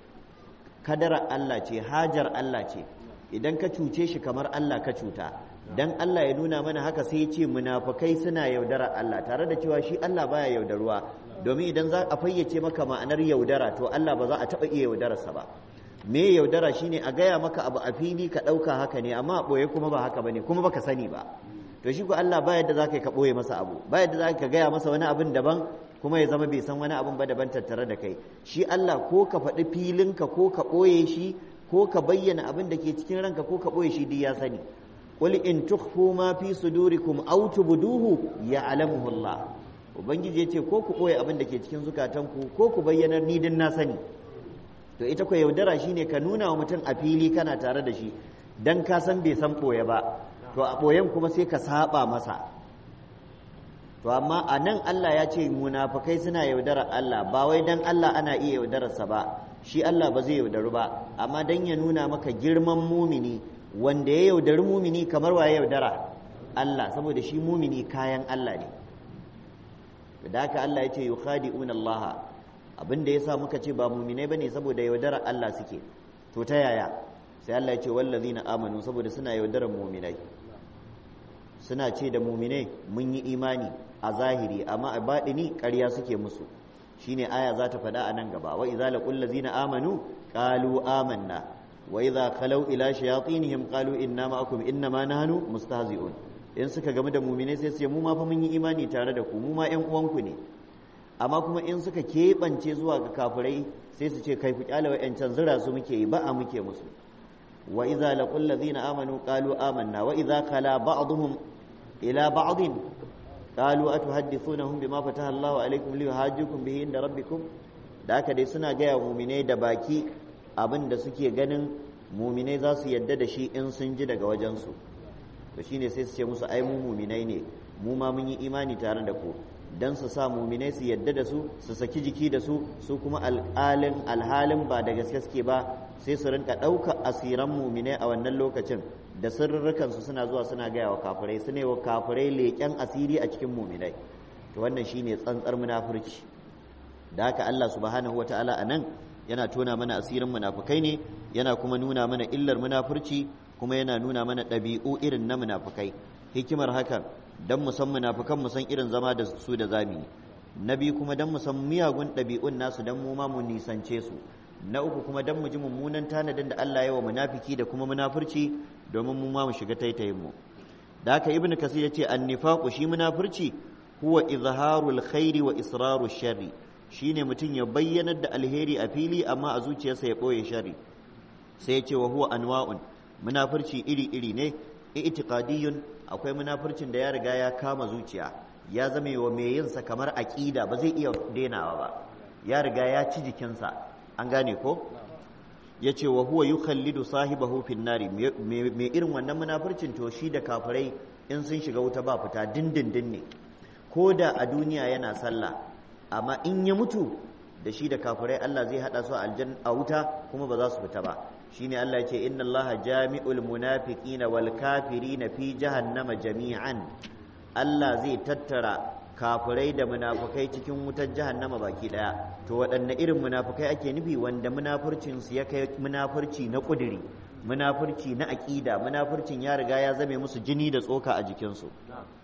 Speaker 1: kadara Allah ce, hajar Allah ce, idan ka cuce shi kamar Allah ka cuta. Dan Allah ya nuna mana haka sai ya ce munafukai suna yaudara Allah, tare da cewa shi Allah baya yaudaruwa, domin idan za a fayyace maka ma'anar yaudara to Allah ba za a taɓa iya yaudararsa ba. Me yaudara shine a gaya maka abu a fili ka ɗauka haka ne amma a ɓoye kuma ba haka bane kuma baka sani ba. to shi ko Allah ba yadda zaka ka boye masa abu ba yadda zaka ka gaya masa wani abin daban kuma ya zama bai san wani abin ba daban tattare da kai shi Allah ko ka faɗi filinka ko ka boye shi ko ka bayyana abin da ke cikin ranka ko ka boye shi duk ya sani qul in tukhfu ma fi sudurikum aw tubduhu ya'lamuhu Allah ubangiji yace ko ku boye abin da ke cikin zukatanku ko ku bayyana ni din na sani to ita ko yaudara shine ka nuna wa mutum a fili kana tare da shi dan ka san bai san boye ba to a boyen kuma sai ka saba masa to amma a nan Allah ya ce munafikai suna yaudarar Allah ba wai dan Allah ana iya yaudararsa ba shi Allah ba zai yaudaru ba amma dan ya nuna maka girman mumini wanda ya yaudari mumini kamar wa ya yaudara Allah saboda shi mumini kayan Allah ne da haka Allah ya ce yukhadi'una Allah abinda yasa muka ce ba muminai bane saboda yaudarar Allah suke to ta yaya sai Allah ya ce wallazina amanu saboda suna yaudarar muminai suna ce da muminai mun yi imani a zahiri amma a baɗini ƙarya suke musu shine aya za ta faɗa a nan gaba wa idza laqul ladzina amanu qalu amanna wa idza khalau ila shayatinihim qalu inna ma'akum inna ma nahnu mustahzi'un in suka gamu da muminai sai su ce mu ma fa mun yi imani tare da ku mu ma ƴan uwanku ne amma kuma in suka keɓance zuwa ga kafirai sai su ce kai ku kyale wa'yancan zira su muke yi ba a muke musu wa idza laqul ladzina amanu qalu amanna wa idza khala ba'dhum ila ba'din qalu atuhaddithunahum bima fataha Allahu alaykum liyuhajjukum bihi inda rabbikum da haka dai suna gaya mu'minai da baki abin da suke ganin mu'minai za su yadda da shi in sun ji daga wajensu to shine sai su ce musu ai mu mu'minai ne mu ma mun yi imani tare da ku dan su sa mu'minai su yadda da su su saki jiki da su su kuma al'alin alhalin ba da gaske suke ba sai su rinka ɗaukar asiran mu'minai a wannan lokacin da sirrukansu suna zuwa suna gaya wa kafirai su ne wa kafirai leƙen asiri a cikin mu'minai to wannan shine tsantsar munafurci da haka Allah subhanahu wataala anan yana tona mana asirin munafukai ne yana kuma nuna mana illar munafurci kuma yana nuna mana ɗabi'u irin na munafukai hikimar hakan dan mu san munafukan mu san irin zama da su da zami na biyu kuma dan mu san miyagun ɗabi'un nasu dan mu ma mu nisance su na uku kuma dan mu ji mummunan tanadin da Allah ya wa munafiki da kuma munafurci domin mu ma mu shiga taitayin mu da haka ibnu kasir yace an-nifaqu shi munafurci huwa izharul khairi wa israru sharri shine mutum ya bayyanar da alheri a fili amma a zuciyarsa ya boye sharri sai yace wa huwa anwa'un munafurci iri iri ne i'tiqadiyyun akwai munafurcin da ya riga ya kama zuciya ya zame wa mai yin sa kamar aqida ba zai iya denawa ba ya riga ya ci jikinsa an gane ko ya ce wa huwa yukhallidu sahibahu fin nari mai irin wannan munafurcin to shi da kafirai in sun shiga wuta ba fita dindindin ne ko da a duniya yana sallah amma in ya mutu da shi da kafirai Allah zai hada su a wuta kuma ba za su fita ba shine Allah ya ce inna Allah jami'ul munafiqina wal kafirina fi jahannama jami'an Allah zai tattara kafirai da munafukai cikin wutar jahannama baki daya to waɗanne irin munafukai ake nufi wanda munafurcin su ya kai munafurci na kuduri munafurci na aqida munafurcin ya riga ya zame musu jini da tsoka a jikin su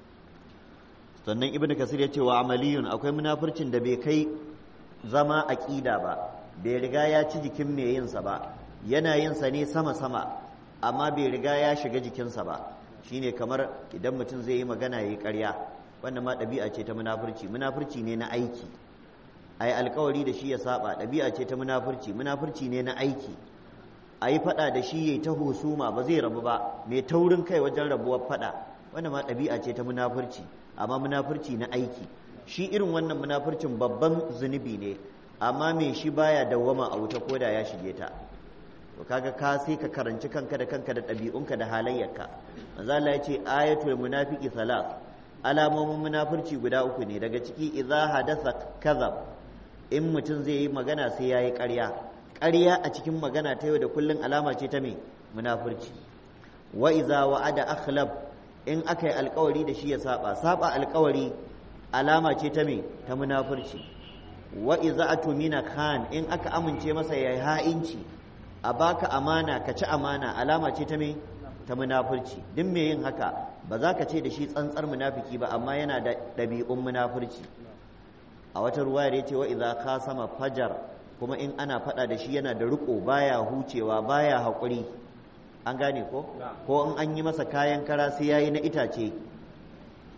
Speaker 1: sannan ibnu kasir ya ce wa amaliyun akwai munafurcin da bai kai zama aqida ba bai riga ya ci jikin mai yin sa ba yana yin sa ne sama sama amma bai riga ya shiga jikinsa ba shine kamar idan mutum zai yi magana yayi ƙarya wannan ma ɗabi'a ce ta munafurci munafurci ne na aiki ai alkawari da shi ya saba ɗabi'a ce ta munafurci munafurci ne na aiki ai faɗa da shi yayi ta husuma ba zai rabu ba mai taurin kai wajen rabuwar faɗa wannan ma ɗabi'a ce ta munafurci amma munafurci na aiki shi irin wannan munafurcin babban zunubi ne amma me shi baya dawwama a wuta koda ya shige ta to kaga ka sai ka karanci kanka da kanka da ɗabi'unka da halayyarka manzo Allah ya ce ayatul munafiqi salat alamomin munafurci guda uku ne daga ciki idza hadasa kazab in mutum zai yi magana sai yayi ƙarya ƙarya a cikin magana ta yau da kullun alama ce ta me munafurci wa idza wa'ada akhlab in aka yi alƙawari da shi ya saba saba alƙawari alama ce ta me ta munafurci wa idza atumina khan in aka amince masa yayi ha'inci a baka amana ka ci amana alama ce ta me ta munafurci duk me yin haka ba za ka ce da shi tsantsar munafiki ba amma yana da ɗabi'un munafurci a wata ruwayar ya ce wa idza khasama fajar kuma in ana faɗa da shi yana da riko baya hucewa baya haƙuri an gane ko ko in an yi masa kayan kara sai yayi na itace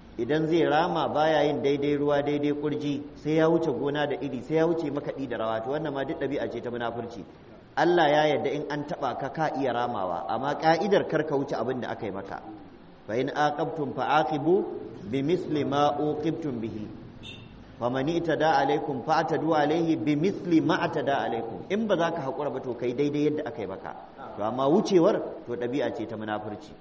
Speaker 1: idan zai rama baya yin daidai ruwa daidai kurji sai ya wuce gona da iri sai ya wuce makaɗi da rawa to wannan ma duk ɗabi'a ce ta munafurci Allah ya yarda in an taɓa ka ka iya ramawa amma ka'idar kar ka wuce abin da aka yi maka fa in aqabtum fa aqibu bimithli ma uqibtum bihi faman itada alaikum fa atadu alaihi bimithli ma atada alaikum in ba za ka haƙura ba to kai daidai yadda aka yi maka to amma wucewar to ɗabi'a ce ta munafurci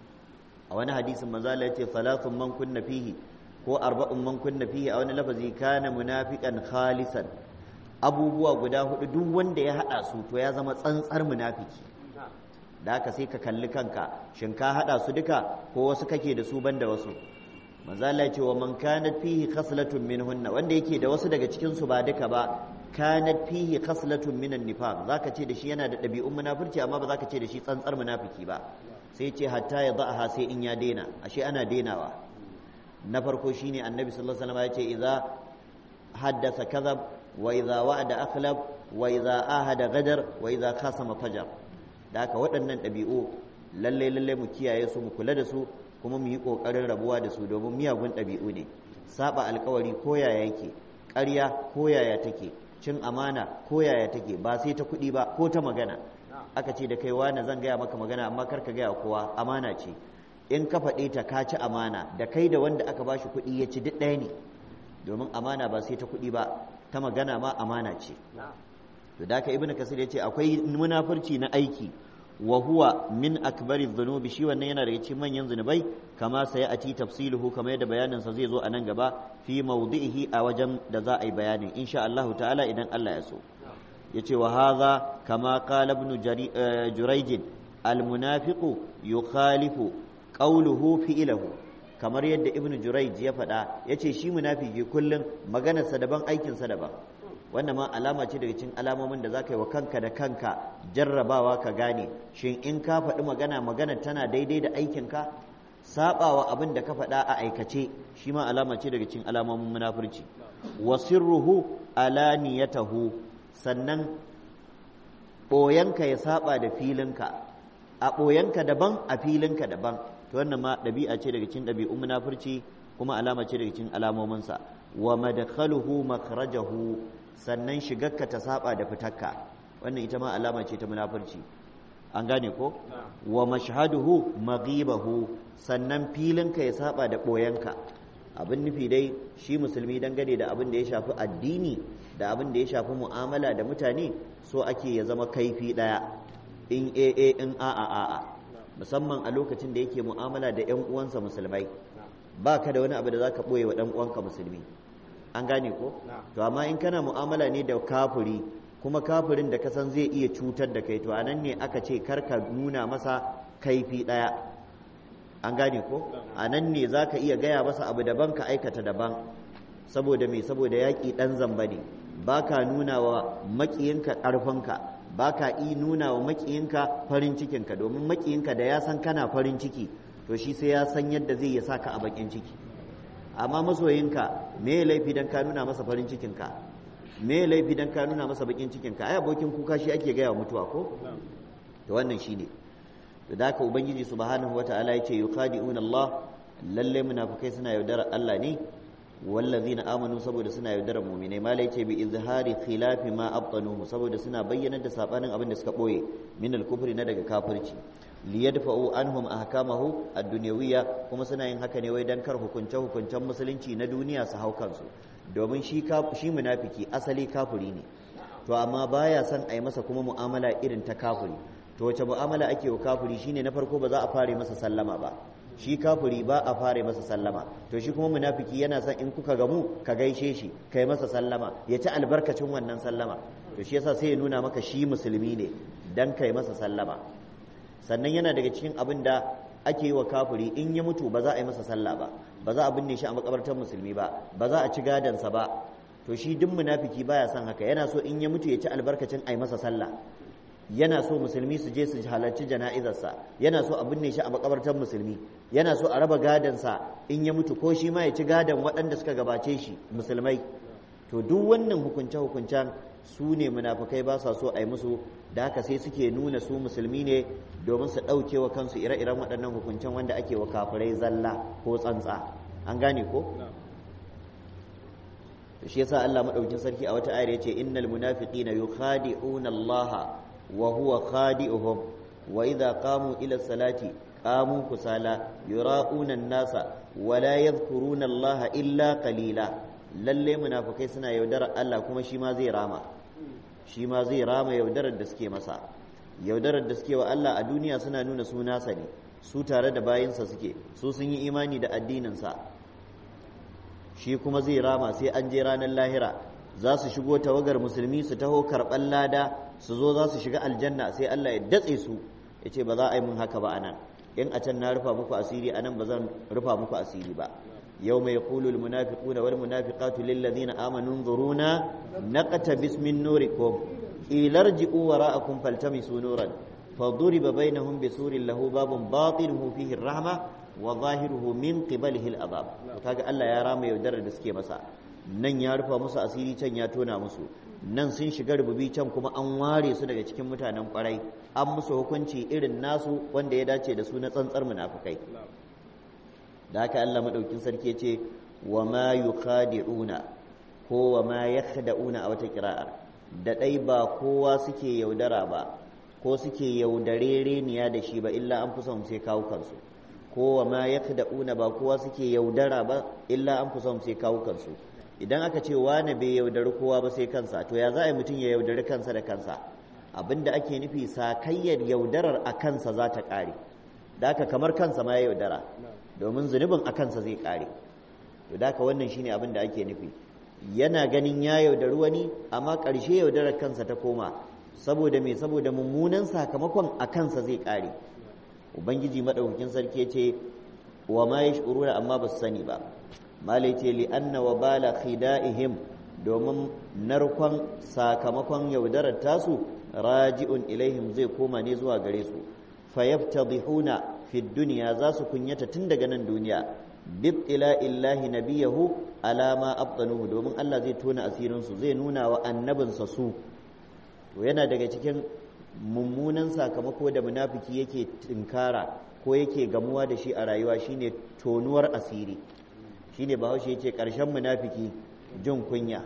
Speaker 1: a wani hadisin manzo Allah yace salatun man kunna fihi ko arba'un man kunna fihi a wani lafazi kana munafiqan khalisan abubuwa guda hudu duk wanda ya hada su to ya zama tsantsar munafiki da haka sai ka kalli kanka shin ka hada su duka ko wasu kake da su banda wasu manzo Allah yace wa man kanat fihi khaslatun minhunna wanda yake da wasu daga cikin su ba duka ba kanat fihi khaslatun minan nifaq zaka ce da shi yana da ɗabi'un munafurci amma ba zaka ce da shi tsantsar munafiki ba sai ce hatta ya za'aha sai in ya daina ashe ana dainawa na farko shine annabi sallallahu alaihi wasallam ya ce idza haddasa kadhab wa idza wa'ada akhlab wa idza ahada ghadar wa idza khasama fajar da haka waɗannan ɗabi'u lalle lalle mu kiyaye su mu kula da su kuma mu yi kokarin rabuwa da su domin miyagun ɗabi'u ne saba alkawari ko yaya yake ƙarya ko yaya take cin amana ko yaya take ba sai ta kuɗi ba ko ta magana aka ce da kai wani zan gaya maka magana amma kar ka gaya kowa amana ce in ka faɗe ta ka ci amana da kai da wanda aka bashi kuɗi ya ci duk ɗaya ne domin amana ba sai ta kuɗi ba ta magana ma amana ce to da ka ibnu kasir ya ce akwai munafurci na aiki wa huwa min akbari dhunubi shi wannan yana daga cikin manyan zunubai kama sai a ci tafsiluhu kamar yadda bayanin sa zai zo a nan gaba fi mawdi'ihi a wajen da za a yi bayanin insha Allah ta'ala idan Allah ya so yace wa hadha kama qala ibn jurayj al munafiqu yukhalifu qawluhu fi'luhu kamar yadda ibn jurayj ya faɗa yace shi munafiki kullum maganarsa daban aikinsa daban wannan ma alama ce daga cikin alamomin da zaka yi wa kanka da kanka jarrabawa ka gane shin in ka faɗi magana magana tana daidai da aikinka sabawa abin da ka faɗa a aikace shi ma alama ce daga cikin alamomin munafurci wa sirruhu alaniyatahu sannan ɓoyanka ya saba da filinka a ɓoyanka daban a filinka daban to wannan ma ɗabi'a ce daga cikin ɗabi'un munafurci kuma alama ce daga cikin alamominsa wa madkhaluhu makhrajahu sannan shigarka ta saba da fitarka wannan ita ma alama ce ta munafurci an gane ko wa mashhaduhu maghibahu sannan filinka ya saba da ɓoyanka abin nufi dai shi musulmi dangane da abin da ya shafi addini da abin da ya shafi mu'amala da mutane so ake ya zama kaifi ɗaya in a a in a a a musamman a lokacin da yake mu'amala da ƴan uwansa musulmai ba ka da wani abu da za ka ɓoye wa ɗan uwanka musulmi an gane ko to amma in kana mu'amala ne da kafiri kuma kafirin da ka san zai iya cutar da kai to a nan ne aka ce kar ka nuna masa kaifi ɗaya an gane ko a nan ne za ka iya gaya masa abu daban ka aikata daban saboda me saboda yaƙi ɗan zamba ne ba ka nuna wa maƙiyinka ƙarfinka ba ka iya nuna wa maƙiyinka farin cikinka domin maƙiyinka da ya san kana farin ciki to shi sai ya san yadda zai ya sa ka a baƙin ciki amma masoyinka me ya laifi don ka nuna masa farin cikinka me ya laifi don ka nuna masa baƙin cikinka ai abokin kuka shi ake gaya wa mutuwa ko to wannan shi ne da haka ubangiji subhanahu wata'ala ya ce yukhadi'una Allah lalle munafikai suna yaudara Allah ne wallazina amanu saboda suna yaudarar mu'minai mala yace bi izhari khilafi ma abtanuhu saboda suna bayyana da sabanin abin da suka boye min al-kufri na daga kafirci liyadfa'u anhum ahkamahu ad-dunyawiyya kuma suna yin haka ne wai dan kar hukunce hukuncen musulunci na duniya su hau kansu domin shi shi munafiki asali kafiri ne to amma baya son a yi masa kuma mu'amala irin ta kafiri to wace mu'amala ake wa kafiri shine na farko ba za a fare masa sallama ba shi kafiri ba a fare masa sallama to shi kuma munafiki yana son in kuka gamu ka gaishe shi kai masa sallama ya ci albarkacin wannan sallama to shi yasa sai ya nuna maka shi musulmi ne dan kai masa sallama sannan yana daga cikin abin da ake yi wa kafiri in ya mutu ba za a yi masa sallah ba ba za a binne shi a makabartar musulmi ba ba za a ci gadansa ba to shi duk munafiki baya son haka yana so in ya mutu ya ci albarkacin a yi masa sallah yana so musulmi su je su halarci jana'izarsa yana so a binne shi a makabartar musulmi yana so a raba gadansa in ya mutu ko shi ma ya ci gadan waɗanda suka gabace shi musulmai to duk wannan hukunce-hukuncen su ne munafukai ba sa so a yi musu da haka sai suke nuna su musulmi ne domin su ɗauke wa kansu ire-iren waɗannan hukuncen wanda ake wa kafirai zalla ko tsantsa an gane ko shi yasa Allah madaukakin sarki a wata ayar yace innal munafiqina yukhadi'una Allah wa huwa khadi'uhum wa idza qamu ila salati qamu kusala yura'una an-nasa wa la yadhkuruna Allah illa qalila lalle munafikai suna yaudarar Allah kuma shi ma zai rama shi ma zai rama yaudarar da suke masa yaudarar da suke wa Allah a duniya suna nuna su nasa ne su tare da bayinsa suke su sun yi imani da addininsa shi kuma zai rama sai an je ranar lahira za su shigo tawagar musulmi su taho karɓar lada su zo za su shiga aljanna sai Allah ya datse su ya ce ba za a yi mun haka ba anan in a can na rufa muku asiri anan ba zan rufa muku asiri ba yau mai kulul munafiquna wal munafiqatu lil ladina amanu nzuruna naqtabis min nurikum ilarji'u wara'akum faltamisu nuran faduriba bainahum bisurin lahu babun batinuhu fihi ar-rahma wa zahiruhu min qibalihi al-azab kaga Allah ya rama yaudarar da suke masa nan ya rufa musu asiri can ya tona musu nan sun shiga rububi can kuma an ware su daga cikin mutanen kwarai an musu hukunci irin nasu wanda ya dace da su na tsantsar munafikai da haka Allah madaukin sarki ce wa ma yukhadi'una ko wa ma yakhda'una a wata kira'ar da dai ba kowa suke yaudara ba ko suke yaudarereniya da shi ba illa an fi son sai kawo kansu ko wa ma yakhda'una ba kowa suke yaudara ba illa an fi son sai kawo kansu idan aka ce wane bai yaudari kowa ba sai kansa to ya za a yi mutum ya yaudari kansa da kansa abinda ake nufi sakayyar yaudarar a kansa za ta ƙare da haka kamar kansa ma ya yaudara domin zunubin a kansa zai ƙare to da haka wannan shine abin da ake nufi yana ganin ya yaudari wani amma ƙarshe yaudarar kansa ta koma saboda me saboda mummunan sakamakon a kansa zai ƙare ubangiji madaukakin sarki ce wa ma yashuruna amma ba su sani ba malai ce li anna wa bala khida'ihim domin narkon sakamakon yaudarar tasu raji'un ilaihim zai koma ne zuwa gare su fayaftadihuna fi dunya za su kunyata tun daga nan duniya bibtila illahi nabiyahu alama abtanuhu domin Allah zai tona asirin su zai nuna wa annabinsa su to yana daga cikin mummunan sakamako da munafiki yake tinkara ko yake gamuwa da shi a rayuwa shine tonuwar asiri shine bahaushe yace karshen munafiki jin kunya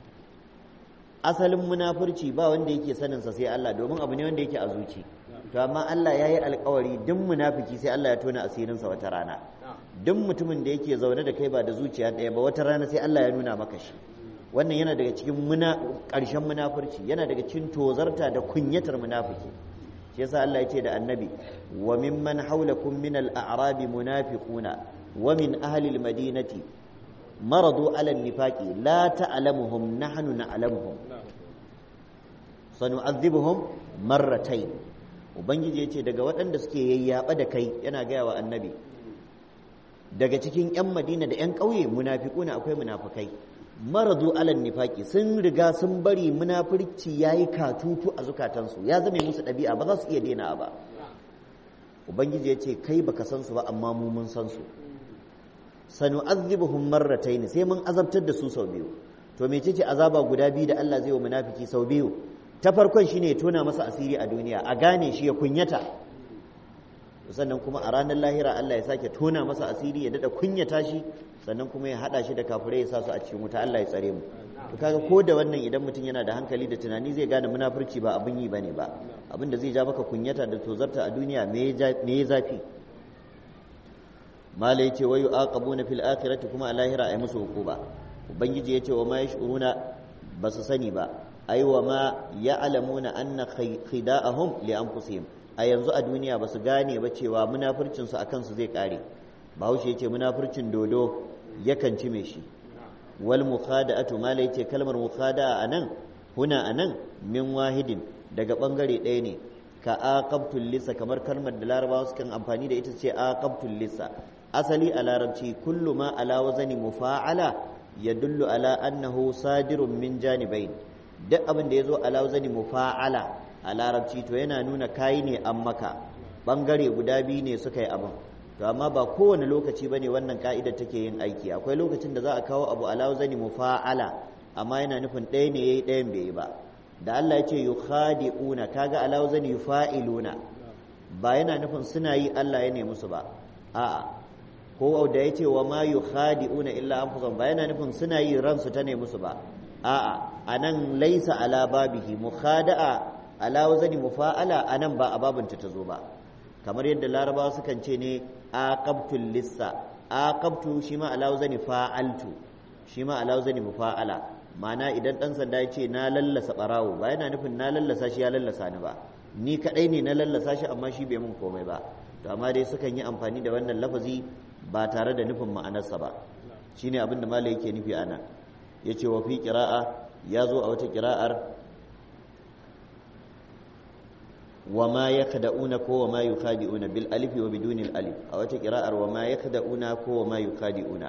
Speaker 1: asalin munafurci ba wanda yake sanin sa sai Allah domin abu ne wanda yake a zuci to amma Allah yayi alƙawari duk munafiki sai Allah ya tona asirin sa wata rana duk mutumin da yake zaune da kai ba da zuciya ɗaya ba wata rana sai Allah ya nuna maka shi wannan yana daga cikin muna ƙarshen munafurci yana daga cikin tozarta da kunyatar munafiki shi yasa Allah ya ce da annabi wa mimman haulakum min al-a'rabi munafiquna wa min ahli al-madinati maradu ala an-nifaqi la ta'lamuhum nahnu na'lamuhum sanu'adhibuhum marratayn ubangiji ya ce daga waɗanda suke yayyaba da kai yana gaya wa annabi daga cikin 'yan madina da 'yan ƙauye munafiquna akwai munafikai maradu alal nifaqi sun riga sun bari munafurci yayi katutu a zukatansu ya zame musu ɗabi'a ba za su iya daina ba ubangiji ya ce kai baka san su ba amma mu mun san su sanu'adhibuhum marratayn sai mun azabtar da su sau biyu to mecece azaba guda biyu da Allah zai wa munafiki sau biyu ta farkon shine ya tona masa asiri a duniya a gane shi ya kunyata sannan kuma a ranar lahira Allah ya sake tona masa asiri ya dada kunyata shi sannan kuma ya hada shi da kafirai ya sa su a cikin wuta Allah ya tsare mu to kaga ko da wannan idan mutum yana da hankali da tunani zai gane munafurci ba abin yi bane ba abin da zai ja maka kunyata da tozarta a duniya me ya zafi mala yace wayu aqabuna fil akhirati kuma a lahira ay musu hukuba ubangiji yace wa ma yashuruna basu sani ba ay wa ma ya'lamuna anna khida'ahum li anfusihim a yanzu a duniya ba su gane ba cewa munafurcinsu a kansu zai ƙare bahaushe ya ce munafurcin dodo yakan ci mai shi wal mukhada'atu ma la yace kalmar mukhada'a anan huna anan min wahidin daga bangare ɗaya ne ka aqabtul lisa kamar kalmar da larabawa sukan amfani da ita ce aqabtul lisa asali a larabci kullu ma ala wazani mufa'ala yadullu ala annahu sadirun min janibain duk abin da yazo ala wazani mufa'ala a larabci to yana nuna kayi ne an maka bangare guda biyu ne suka yi abin to amma ba kowane lokaci bane wannan ka'ida take yin aiki akwai lokacin da za a kawo abu ala zani mufa'ala amma yana nufin ɗaya ne yayi ɗayan bai yi ba da Allah ya ce yukhadi'una kaga ala zani yufa'iluna ba yana nufin suna yi Allah ya ne musu ba a'a ko da yace wa ma yukhadi'una illa anfusahum ba yana nufin suna yi ransu ta ne musu ba a'a anan laisa ala babihi mukhada'a ala wazani mufa'ala anan ba a babunta ta zo ba kamar yadda larabawa sukan ce ne aqabtul lissa aqabtu shi ma ala wazani fa'altu shi ma ala wazani mufa'ala ma'ana idan dan sanda ya ce na lallasa barawo ba yana nufin na lallasa shi ya lallasa ni ba ni kadai ne na lallasa shi amma shi bai mun komai ba to amma dai sukan yi amfani da wannan lafazi ba tare da nufin ma'anarsa ba shine abin da malai yake nufi ana yace wa fi qira'a ya zo a wata qira'ar wa ma yakhda'una ko wa ma yukhadi'una bil alif wa bidunil alif a wata qira'ar wa ma yakhda'una ko wa ma yukhadi'una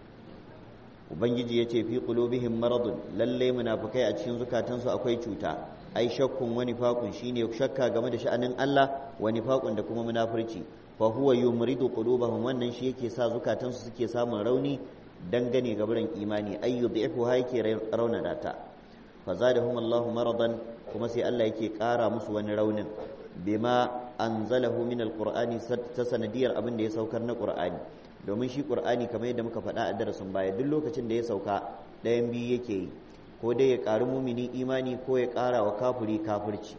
Speaker 1: ubangiji yace fi qulubihim maradun lalle munafikai a cikin zukatansu akwai cuta ai shakkun wani faqun shine shakka game da sha'anin Allah wani faqun da kuma munafurci fa huwa yumridu qulubahum wannan shi yake sa zukatansu suke samun rauni dangane ga buran imani ay yudhifu ha yake raunana ta fa zadahum Allahu maradan kuma sai Allah yake ƙara musu wani raunin bima anzalahu min alqur'ani ta sanadiyar abin da ya saukar na qur'ani domin shi qur'ani kamar yadda muka faɗa a darasin baya duk lokacin da ya sauka ɗayan biyu yake yi ko dai ya ƙari mumini imani ko ya ƙara wa kafiri kafirci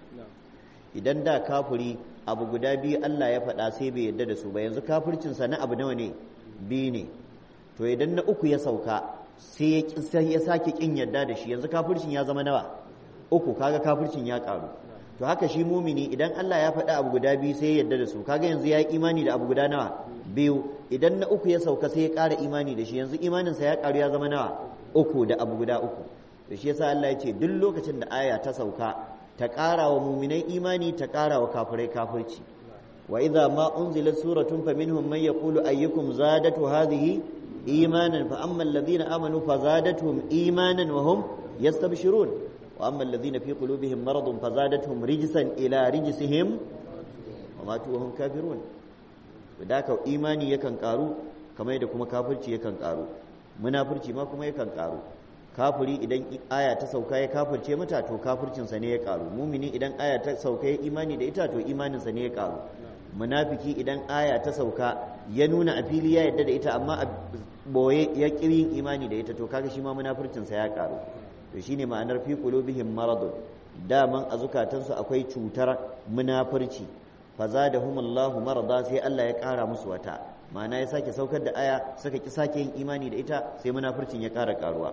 Speaker 1: idan da kafiri abu guda biyu Allah ya faɗa sai bai yarda da su ba yanzu kafircinsa na abu nawa ne biyu ne to idan na uku ya sauka sai ya sake kin yarda da shi yanzu kafircin ya zama nawa uku kaga kafircin ya ƙaru to haka shi mumini idan Allah ya faɗa abu guda biyu sai ya yarda da su kaga yanzu ya yi imani da abu guda nawa biyu idan na uku ya sauka sai ya ƙara imani da shi yanzu imaninsa ya ƙaru ya zama nawa uku da abu guda uku to shi yasa Allah ya ce duk lokacin da aya ta sauka ta ƙara wa muminai imani ta ƙara wa kafirai kafirci wa idza ma unzilat suratun faminhum man yaqulu ayyukum zadatu hadhihi imanan fa amma alladhina amanu fazadatuhum imanan wa hum yastabshirun wa amma alladhina fi qulubihim maradun fazadatuhum rijsan ila rijsihim wa matu wa hum kafirun wadaka imani yakan ƙaru kamar yadda kuma kafirci yakan ƙaru munafurci ma kuma yakan ƙaru kafiri idan aya ta sauka ya kafirce mata to kafircinsa ne ya karu mumini idan aya ta sauka ya imani da ita to imaninsa ne ya karu munafiki idan aya ta sauka ya nuna a fili ya yadda da ita amma a boye ya kirin imani da ita to kaga shi ma munafircinsa ya karu to shine ma'anar fi qulubihim maradun daman a zukatansu akwai cutar munafirci fazadahumullahu marada sai Allah ya kara musu wata ma'ana ya sake saukar da aya suka ki sake yin imani da ita sai munafircin ya kara karuwa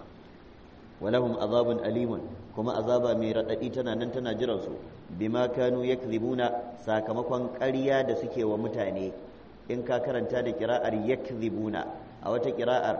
Speaker 1: walahum azabun alimun kuma azaba mai raɗaɗi tana nan tana jiran su bima kanu yakzibuna sakamakon ƙarya da suke wa mutane in ka karanta da kira'ar yakzibuna a wata kira'ar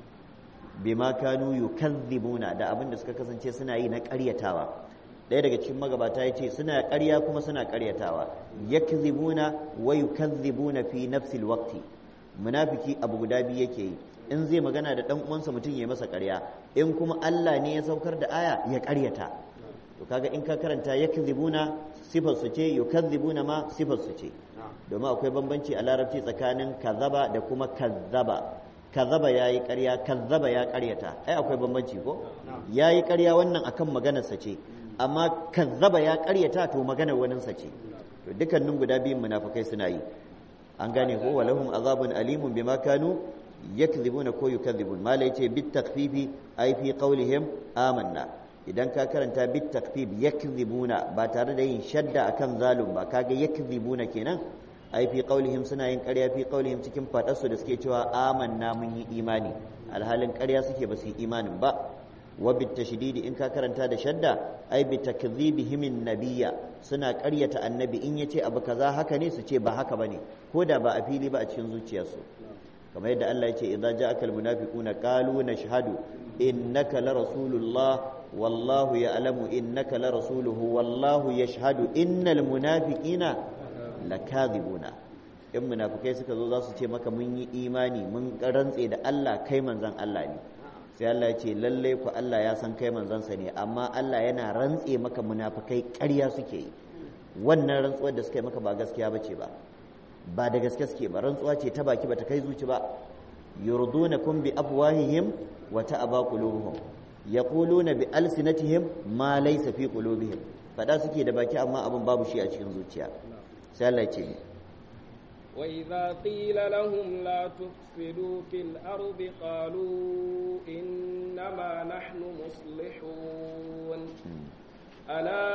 Speaker 1: bima kanu yukazzibuna da abin da suka kasance suna yi na ƙaryatawa ɗaya daga cikin magabata ya ce suna ƙarya kuma suna ƙaryatawa yakzibuna wa yukazzibuna fi nafsil waqti munafiki abu guda biyu yake yi in zai magana da ɗan uwansa mutum ya masa ƙarya in kuma Allah ne ya saukar da aya ya ƙaryata to kaga in ka karanta yakzibuna sifar su ce yukazzibuna ma sifar su ce domin akwai bambanci a larabci tsakanin kazaba da kuma kazzaba kazaba yayi ƙarya kazzaba ya ƙaryata ai akwai bambanci ko yayi ƙarya wannan akan maganar sa ce amma kazzaba ya ƙaryata to maganar wani sa ce to dukkanin guda biyun munafikai suna yi an gane ko walahum azabun alimun bima kanu yakzibuna ko yukadzibun mala yace bit takfifi ai fi qawlihim amanna idan ka karanta bit takfif yakzibuna ba tare da yin shadda akan zalum ba kaga yakzibuna kenan ai fi qawlihim suna yin ƙarya fi qawlihim cikin fadar su da suke cewa amanna mun yi imani alhalin ƙarya suke ba su yi imanin ba wa bit tashdidi in ka karanta da shadda ai bi takdhibihim nabiyya suna ƙaryata annabi in yace abu kaza haka ne su ce ba haka bane ko da ba a fili ba a cikin zuciyarsu kamar yadda Allah ya ce idza ja'aka almunafiquna qalu nashhadu innaka la rasulullah wallahu ya'lamu innaka la rasuluhu wallahu yashhadu innal munafiqina lakadhibuna in munafikai suka zo za su ce maka mun yi imani mun rantse da Allah kai manzon Allah ne sai Allah ya ce lalle ku Allah ya san kai manzon sa ne amma Allah yana rantse maka munafikai ƙarya suke yi wannan rantsuwar da suka yi maka ba gaskiya bace ba ba da gaske suke ba rantsuwa ce ta baki bata kai zuci ba yurdunakum bi afwahihim wa ta'aba qulubuhum yaquluna bi alsinatihim ma laysa fi qulubihim fada suke da baki amma abin babu shi a cikin zuciya sai Allah ya ce
Speaker 2: وإذا قيل لهم لا تفسدوا في الأرض قالوا إنما نحن مصلحون ألا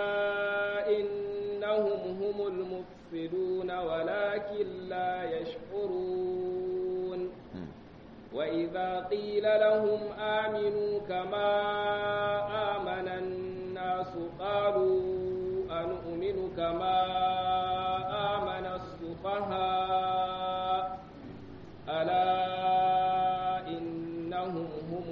Speaker 2: إنهم هم المفسدون ولكن لا يشعرون وإذا قيل لهم آمنوا كما آمن الناس قالوا أنؤمن كما آمن السفهاء ألا إنهم هم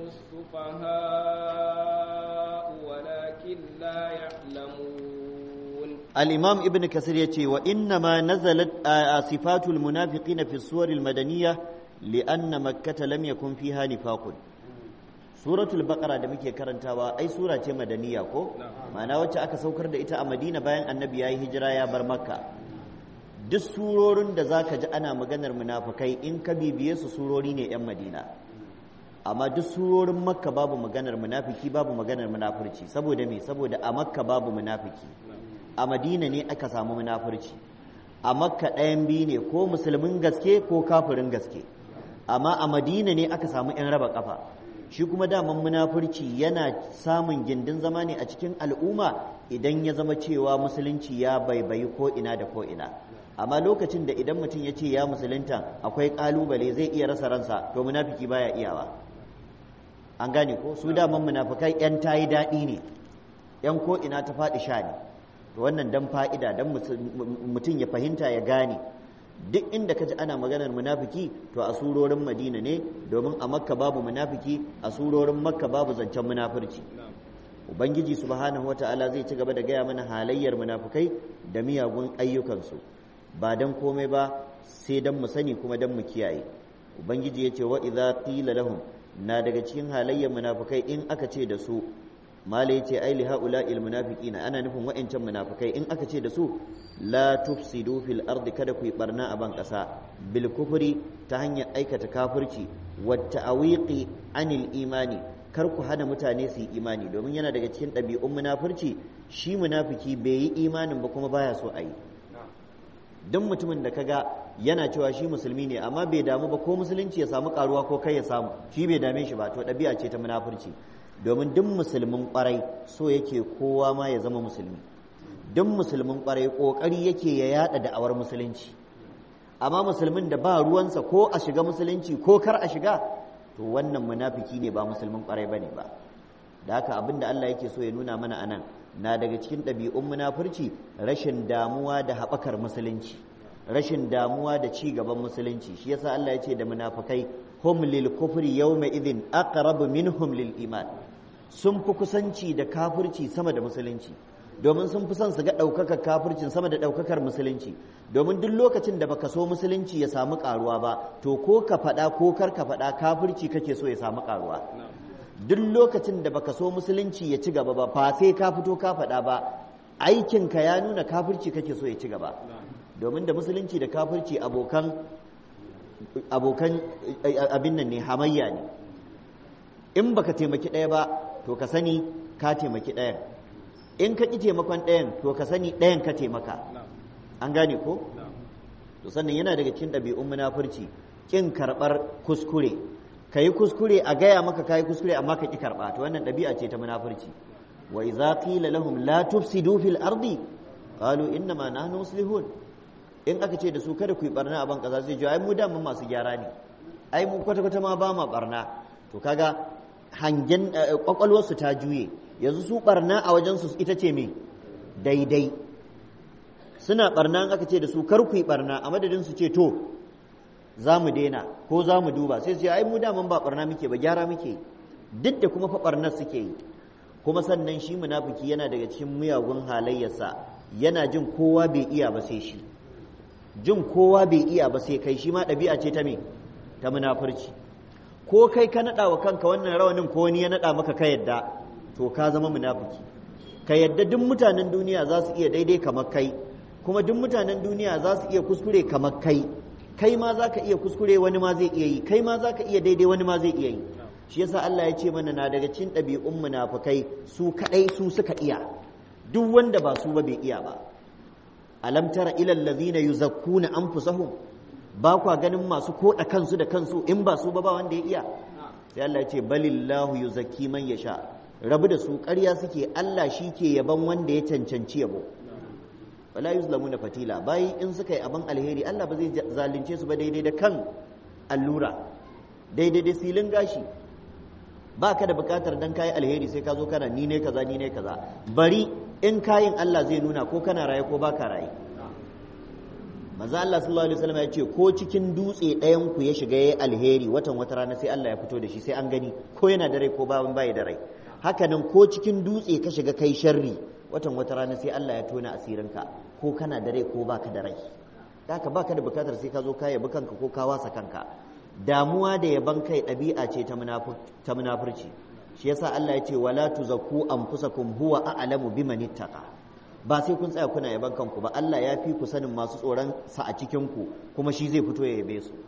Speaker 2: السفهاء ولكن لا يعلمون.
Speaker 1: الإمام ابن كثير يقول وإنما نزلت صفات المنافقين في السور المدنية لأن مكة لم يكن فيها نفاق. suratul baqara da muke karantawa ai sura ce madaniya ko ma'ana wacce aka saukar da ita a Madina bayan annabi yayi hijira ya bar Makka. Duk surorin da zaka ji ana maganar munafikai in ka bibiye su surori ne yan Madina, amma duk surorin Makka babu maganar munafiki babu maganar munafurci. Saboda me? Saboda a Makka babu munafiki, a Madina ne aka samu munafurci. A Makka ɗayan biyu ne, ko musulmin gaske ko kafirin gaske, amma a Madina ne aka samu yan raba kafa. Shi kuma daman munafurci yana samun gindin zama ne a cikin al'umma idan ya zama cewa musulunci ya baibayi ko ina da ko ina. Amma lokacin da idan mutum ya ce ya musulunta akwai kalubale zai iya rasa ransa, to munafiki baya iyawa. An gane ko su daman munafikai yan tayi daɗi ne, yan ko ina ta faɗi sha ne. To wannan dan fa'ida dan mutum ya fahimta ya gane. Duk inda ka ji ana maganar munafiki to a surorin Madina ne, domin a Makka babu munafiki, a surorin Makka babu zancen munafurci. Ubangiji subhanahu wata'ala zai ci gaba da gaya mana halayyar munafikai da miyagun ayyukansu, ba dan komai ba sai dan mu sani kuma dan mu kiyaye. Ubangiji ya ce wa idza qila lahum, na daga cikin halayyar munafikai in aka ce da su, mala ya ce ai li haula'il munafiqina, ana nufin wa'ancan munafikai in aka ce da su la tufsidu fil ardi, kada ku yi barna a ban kasa, bil kufri ta hanyar aikata kafirci, wa ta'awiqi anil imani, kar ku hana mutane su yi imani, domin yana daga cikin ɗabi'un munafurci shi munafiki bai yi imanin ba kuma baya so a yi. Duk mutumin da kaga yana cewa shi musulmi ne amma bai damu ba ko musulunci ya samu karuwa ko kai ya samu, shi bai dame shi ba, to ɗabi'a ce ta munafurci. Domin duk musulmin kwarai so yake kowa ma ya zama musulmi, duk musulmin kwarai kokari yake ya yada da'awar musulunci. Amma musulmin da ba ruwansa ko a shiga musulunci ko kar a shiga, to wannan munafiki ne ba musulmin kwarai bane ba. Da haka abinda Allah yake so ya nuna mana anan, na daga cikin ɗabi'un munafurci rashin damuwa da haɓakar musulunci, rashin damuwa da ci gaban musulunci. Shi yasa Allah ya ce da munafikai hum lil kufri yawma idhin aqrabu minhum lil iman, sun fi kusanci da kafirci sama da musulunci, domin sun fi son su ga ɗaukakar kafircin sama da ɗaukakar musulunci. Domin duk lokacin da baka so musulunci ya samu ƙaruwa ba, to ko ka faɗa ko kar ka faɗa kafirci kake so ya samu ƙaruwa. Duk lokacin da baka so musulunci ya ci gaba ba, fa sai ka fito ka faɗa ba, aikinka ya nuna kafirci kake so ya ci gaba. Domin da musulunci da kafirci abokan abokan abin nan ne, hamayya ne. In baka taimaki ɗaya ba to ka sani ka taimaki ɗayan, in ka ƙi taimakon ɗayan to ka sani ɗayan ka taimaka. An gane ko? To sannan yana daga cikin ɗabi'un munafurci ƙin karɓar kuskure, ka yi kuskure a gaya maka ka yi kuskure amma ka ƙi karɓa, to wannan ɗabi'a ce ta munafurci. Wa idza qila lahum la tufsidu fil ardi qalu inna ma nahnu muslihun, in aka ce da su kada ku yi barna a ban ƙasa sai ce ai mu da mun masu gyara ne, ai mu kwata kwata ma ba ma barna. To kaga hangen kwakwalwarsu ta juye, yanzu su barna a wajensu ita ce me daidai. Suna barna in aka ce da su kar ku yi barna, a madadin su ce to za mu daina ko za mu duba, sai su ce ai mu daman ba barna muke ba gyara muke, duk da kuma fa barnar suke yi. Kuma sannan shi munafiki yana daga cikin miyagun halayyarsa, yana jin kowa bai iya ba sai shi, jin kowa bai iya ba sai kai, shi ma ɗabi'a ce ta me ta munafurci. Ko kai ka naɗa wa kanka wannan rawanin ko wani ya naɗa maka ka yadda, to ka zama munafiki. Ka yadda duk mutanen duniya za su iya daidai kamar kai, kuma duk mutanen duniya za su iya kuskure kamar kai, kai ma za ka iya kuskure wani ma zai iya yi, kai ma za ka iya daidai wani ma zai iya yi. Shi yasa Allah ya ce mana na daga cikin ɗabi'un munafikai su kaɗai su suka iya, duk wanda ba su ba bai iya ba. alam tara ila allazina yuzakkuna anfusahum ba kwa ganin masu koda kansu da kansu in ba su ba ba wanda ya iya sai Allah ya ce balillahu yuzakki man yasha rabu da su ƙarya suke Allah shi ke yaban wanda ya cancanci yabo wala yuzlamuna fatila bayi in suka yi abin alheri Allah ba zai zalunce su ba daidai da kan allura daidai da silin gashi ba ka da bukatar dan kayi alheri sai ka zo kana ni ne kaza ni ne kaza bari in kayin Allah zai nuna ko kana raye ko baka raye manzo Allah sallallahu alaihi wasallam ya ce ko cikin dutse ɗayan ku ya shiga yayi alheri watan wata rana sai Allah ya fito da shi sai an gani ko yana da rai ko baban bai da rai haka nan ko cikin dutse ka shiga kai sharri watan wata rana sai Allah ya tona asirinka ko kana da rai ko baka da rai haka baka da bukatar sai ka zo ka yabi kanka ko ka wasa kanka damuwa da yaban kai ɗabi'a ce ta munafurci shi yasa Allah ya ce wala tuzakku anfusakum huwa a'lamu biman ittaqa ba sai kun tsaya kuna yaban kanku ba Allah ya fi ku sanin masu tsoron sa a cikin ku kuma shi zai fito ya yabe su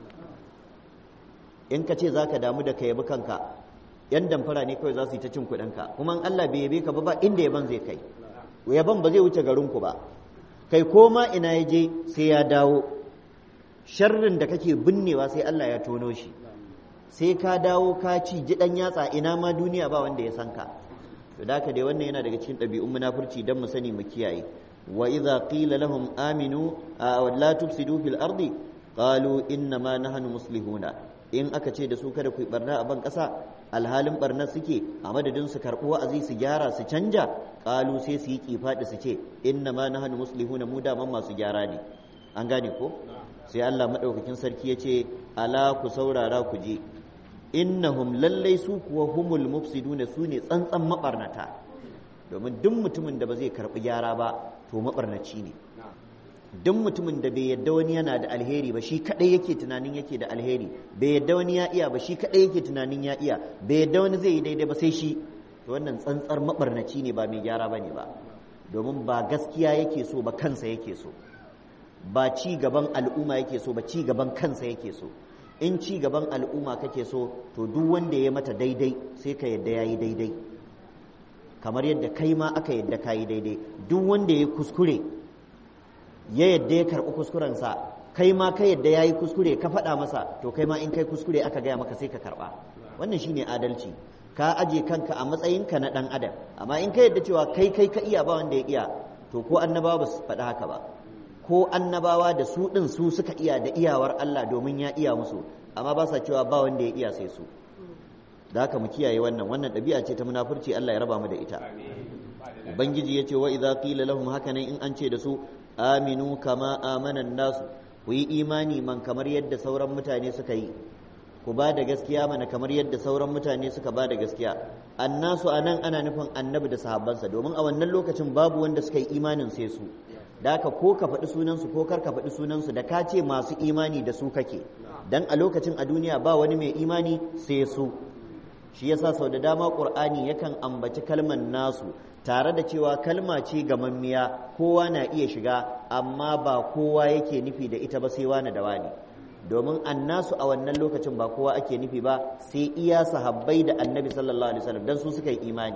Speaker 1: in ka ce zaka damu da ka yabi kanka yan damfara ne kawai za su yi ta cin kuɗinka kuma in Allah bai yabe ka ba ba inda yaban zai kai yaban ba zai wuce garin ku ba kai koma ina ya je sai ya dawo sharrin da kake binnewa sai Allah ya tono shi sai ka dawo ka ci ji dan yatsa ina ma duniya ba wanda ya san ka to da dai wannan yana daga cikin ɗabi'un munafurci dan mu sani mu kiyaye wa idza qila lahum aminu la tufsidu fil ardi qalu inna ma nahnu muslihuna in aka ce da su kada ku yi barna a ban ƙasa alhalin barnar suke a madadin su karɓi wa'azi su gyara su canja qalu sai su yi kifaɗi su ce inna ma nahnu muslihuna mu daman masu gyara ne an gane ko sai Allah madaukakin sarki ya ce ala ku saurara ku je innahum lallai su kuwa humul mufsiduna su ne tsantsan mabarnata domin duk mutumin da ba zai karɓi gyara ba to mabarnaci ne duk mutumin da bai yadda wani yana da alheri ba shi kadai yake tunanin yake da alheri bai yadda wani ya iya ba shi kadai yake tunanin ya iya bai yadda wani zai yi daidai ba sai shi to wannan tsantsar mabarnaci ne ba mai gyara bane ba domin ba gaskiya yake so ba kansa yake so ba ci gaban al'umma yake so ba ci gaban kansa yake so in ci gaban al'umma kake so to duk wanda ya mata daidai sai ka yadda yayi daidai kamar yadda kai ma aka yadda kayi daidai duk wanda ya kuskure ya yadda ya karɓi kuskurensa kai ma ka yadda ya yi kuskure ka faɗa masa to kai ma in kai kuskure aka gaya maka sai ka karɓa wannan shine adalci ka aje kanka a matsayinka na ɗan adam amma in ka yadda cewa kai kai ka iya ba wanda ya iya to ko annabawa ba su faɗi haka ba ko annabawa da su ɗin su suka iya da iyawar Allah domin ya iya musu amma ba sa cewa ba wanda ya iya sai su da haka mu kiyaye wannan wannan ɗabi'a ce ta munafurci Allah ya raba mu da ita ubangiji ya ce wa idza qila lahum hakanan in an ce da su aminu kama amanan nasu ku yi imani man kamar yadda sauran mutane suka yi ku ba da gaskiya mana kamar yadda sauran mutane suka ba da gaskiya annasu anan ana nufin annabi da sahabbansa domin a wannan lokacin babu wanda suka yi imanin sai su da haka ko ka faɗi sunansu ko kar ka faɗi sunansu da ka ce masu imani da su kake dan a lokacin a duniya ba wani mai imani sai su shi yasa sau da dama ƙur'ani yakan ambaci kalmar nasu tare da cewa kalma ce gamammiya kowa na iya shiga amma ba kowa yake nufi da ita ba sai wani da wani domin annasu a wannan lokacin ba kowa ake nufi ba sai iya sahabbai da annabi sallallahu alaihi wasallam dan su suka yi imani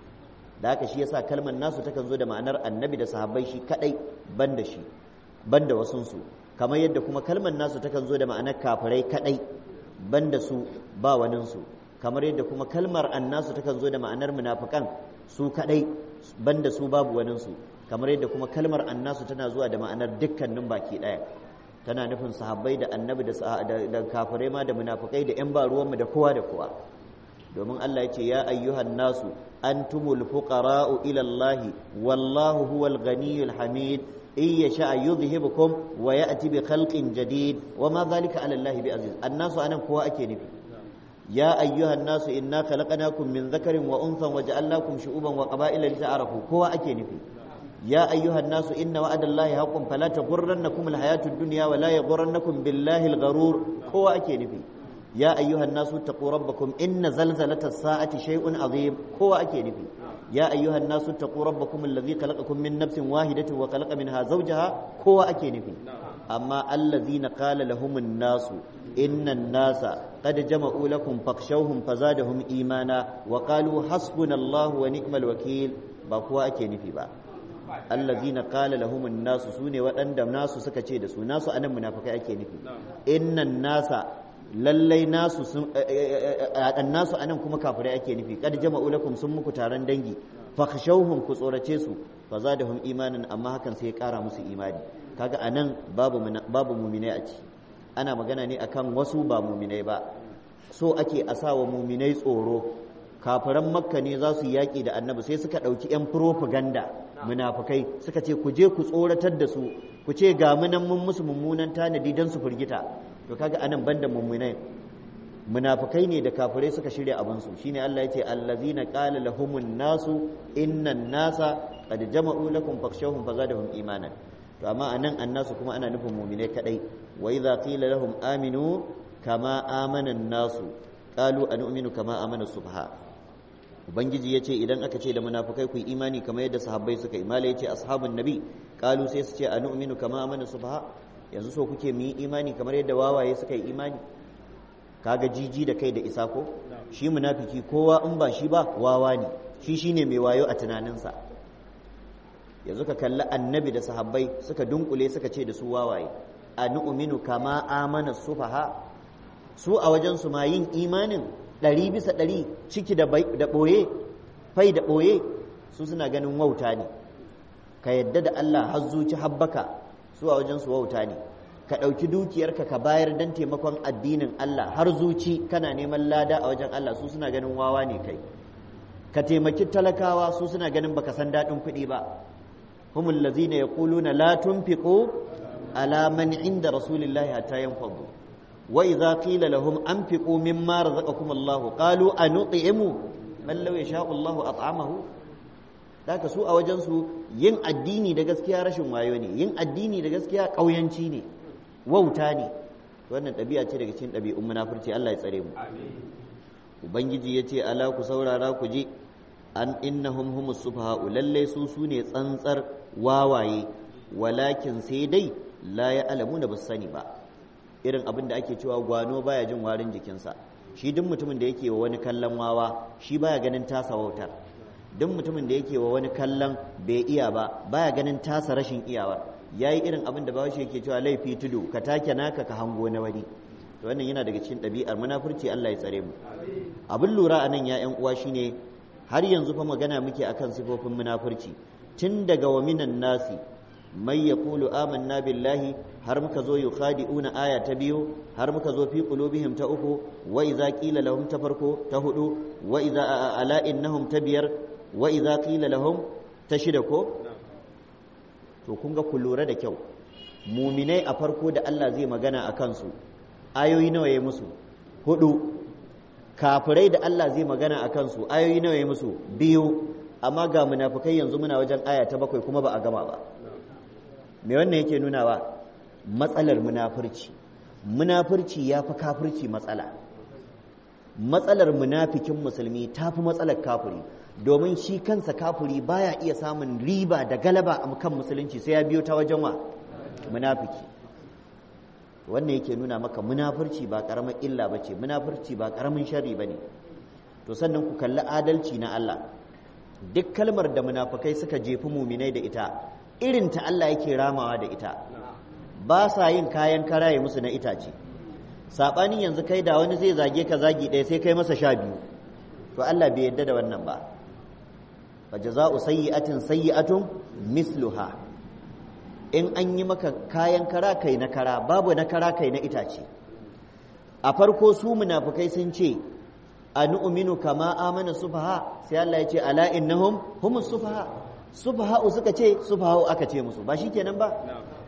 Speaker 1: da haka shi yasa kalmar nasu takan zo da ma'anar annabi da sahabbai shi kadai banda shi banda wasunsu kamar yadda kuma kalmar nasu takan zo da ma'anar kafirai kadai banda su ba waninsu kamar yadda kuma kalmar annasu takan zo da ma'anar munafikan su kadai banda su babu waninsu kamar yadda kuma kalmar annasu tana zuwa da ma'anar dukkanin baki daya tana nufin sahabbai da annabi da kafirai ma da munafikai da yan ba ruwanmu da kowa da kowa domin Allah ya ce ya ayyuhan nasu antumul fuqara'u ila Allah wallahu huwal ghaniyyul hamid in yasha yudhhibukum wa ya'ti bi khalqin jadid wa ma dhalika 'ala Allah bi aziz annasu anan kowa ake nufi ya ayyuhan nasu inna khalaqnakum min dhakarin wa unthan wa ja'alnakum shu'uban wa qaba'ila lita'arafu kowa ake nufi ya ayyuhan nasu inna wa'adallahi haqqun fala taghurrannakum alhayatud dunya wa la yaghurrannakum billahi algharur kowa ake nufi ya ayyuhan nasu taqu rabbakum inna zalzalatas sa'ati shay'un azim kowa ake nufi ya ayyuhan nasu taqu rabbakum alladhi khalaqakum min nafsin wahidatin wa khalaqa minha zawjaha kowa ake nufi amma allazina qala lahumun nasu innan nasa qad jama'u lakum fakhshawhum fazadahum imana wa qalu hasbunallahu wa ni'mal wakeel ba kowa ake nufi ba allazina qala lahum an-nasu sune waɗanda nasu suka ce da su nasu anan munafikai ake nufi innan nasa lallai nasu sun nasu anan kuma kafirai ake nufi kad jama'u lakum sun muku taron dangi fakhshawhum ku tsorace su fazadahum imanan amma hakan sai ya kara musu imani kaga anan babu babu mu'minai a ci ana magana ne akan wasu ba mu'minai ba so ake asawa mu'minai tsoro kafiran makka ne za su yaƙi da annabi sai suka ɗauki 'yan propaganda munafukai suka ce ku je ku tsoratar da su ku ce ga munan mun musu mummunan tanadi don su firgita to kaga anan banda mummunai munafukai ne da kafirai suka shirya abinsu shine Allah ya ce allazina qala lahumun nasu innan nasa qad jama'u lakum fakhshawhum fazadahum imanan to amma anan annasu kuma ana nufin mu'minai kadai wa idza qila lahum aminu kama amana an-nasu qalu anu'minu kama amana subha ubangiji yace idan aka ce da munafikai ku imani kamar yadda sahabbai suka yi mala yace ashabun nabi qalu sai su ce anu'minu kama amana subha yanzu so kuke mu yi imani kamar yadda wawaye suka yi imani kaga jiji da kai da isa ko shi munafiki kowa in ba shi ba wawa ne shi shine mai wayo a tunaninsa yanzu ka kalli annabi da sahabbai suka dunkule suka ce da su wawaye anu'minu kama amana sufaha su a wajen su ma yin imanin ɗari bisa ɗari ciki da ɓoye fai da ɓoye su suna ganin wauta ne ka yadda da Allah har zuci habbaka su a wajen su wauta ne ka ɗauki dukiyarka ka bayar don taimakon addinin Allah har zuci kana neman lada a wajen Allah su suna ganin wawa ne kai ka taimaki talakawa su suna ganin baka san daɗin kuɗi ba humul ladzina yaquluna la tunfiqu ala man inda rasulillahi hatta yanfadu wa idza qila lahum anfiqu mimma razaqakum Allah qalu anuṭ'imu man law yasha'u Allah at'amahu daka su a wajen su yin addini da gaskiya rashin wayo ne yin addini da gaskiya ƙauyanci ne wauta ne wannan ɗabi'a ce daga cikin ɗabi'un munafurci Allah ya tsare mu ubangiji yace ala ku saurara ku ji an innahum humus sufaha'u lalle su sune tsantsar wawaye walakin sai dai la ya'lamuna bas sani ba irin abin da ake cewa gwano baya jin warin jikinsa shi duk mutumin da yake wa wani kallon wawa shi baya ganin tasa wautar duk mutumin da yake wa wani kallon bai iya ba baya ganin tasa rashin iyawar yayi irin abin da bawashi yake cewa laifi tudu ka take naka ka hango na wani to wannan yana daga cikin ɗabi'ar munafurci Allah ya tsare mu abin lura anan ya ƴan uwa shine har yanzu fa magana muke akan sifofin munafurci tun daga wa minan nasi mai yaqulu amanna billahi har muka zo yukhadi'una aya ta biyu har muka zo fi qulubihim ta uku wa idza qila lahum ta farko ta hudu wa idza ala innahum ta biyar wa idza qila lahum ta shida ko to kun ga ku lura da kyau muminai a farko da Allah zai magana a kansu ayoyi nawa ya musu hudu kafirai da Allah zai magana a kansu ayoyi nawa ya musu biyu amma ga munafikai yanzu muna wajen aya ta bakwai kuma ba a gama ba me wannan yake nunawa matsalar munafurci munafurci ya fi kafirci matsala matsalar munafikin musulmi ta fi matsalar kafiri domin shi kansa kafiri baya iya samun riba da galaba a kan musulunci sai ya biyo ta wajen wa munafiki wannan yake nuna maka munafurci ba karamar illa bace munafurci ba karamin sharri bane to sannan ku kalli adalci na Allah duk kalmar da munafikai suka jefi muminai da ita irin ta Allah yake ramawa da ita ba sa yin kayan karaye musu na itace sabanin yanzu kai da wani zai zage ka zagi ɗaya sai kai masa sha biyu to Allah bai yadda da wannan ba fa jaza'u sayyi'atin sayyi'atun misluha in an yi maka kayan kara kai na kara babu na kara kai na itace a farko su munafikai sun ce anu'minu kama amana sufaha sai Allah ya ce ala innahum humus sufaha sufaha suka ce sufaha aka ce musu ba shikenan ba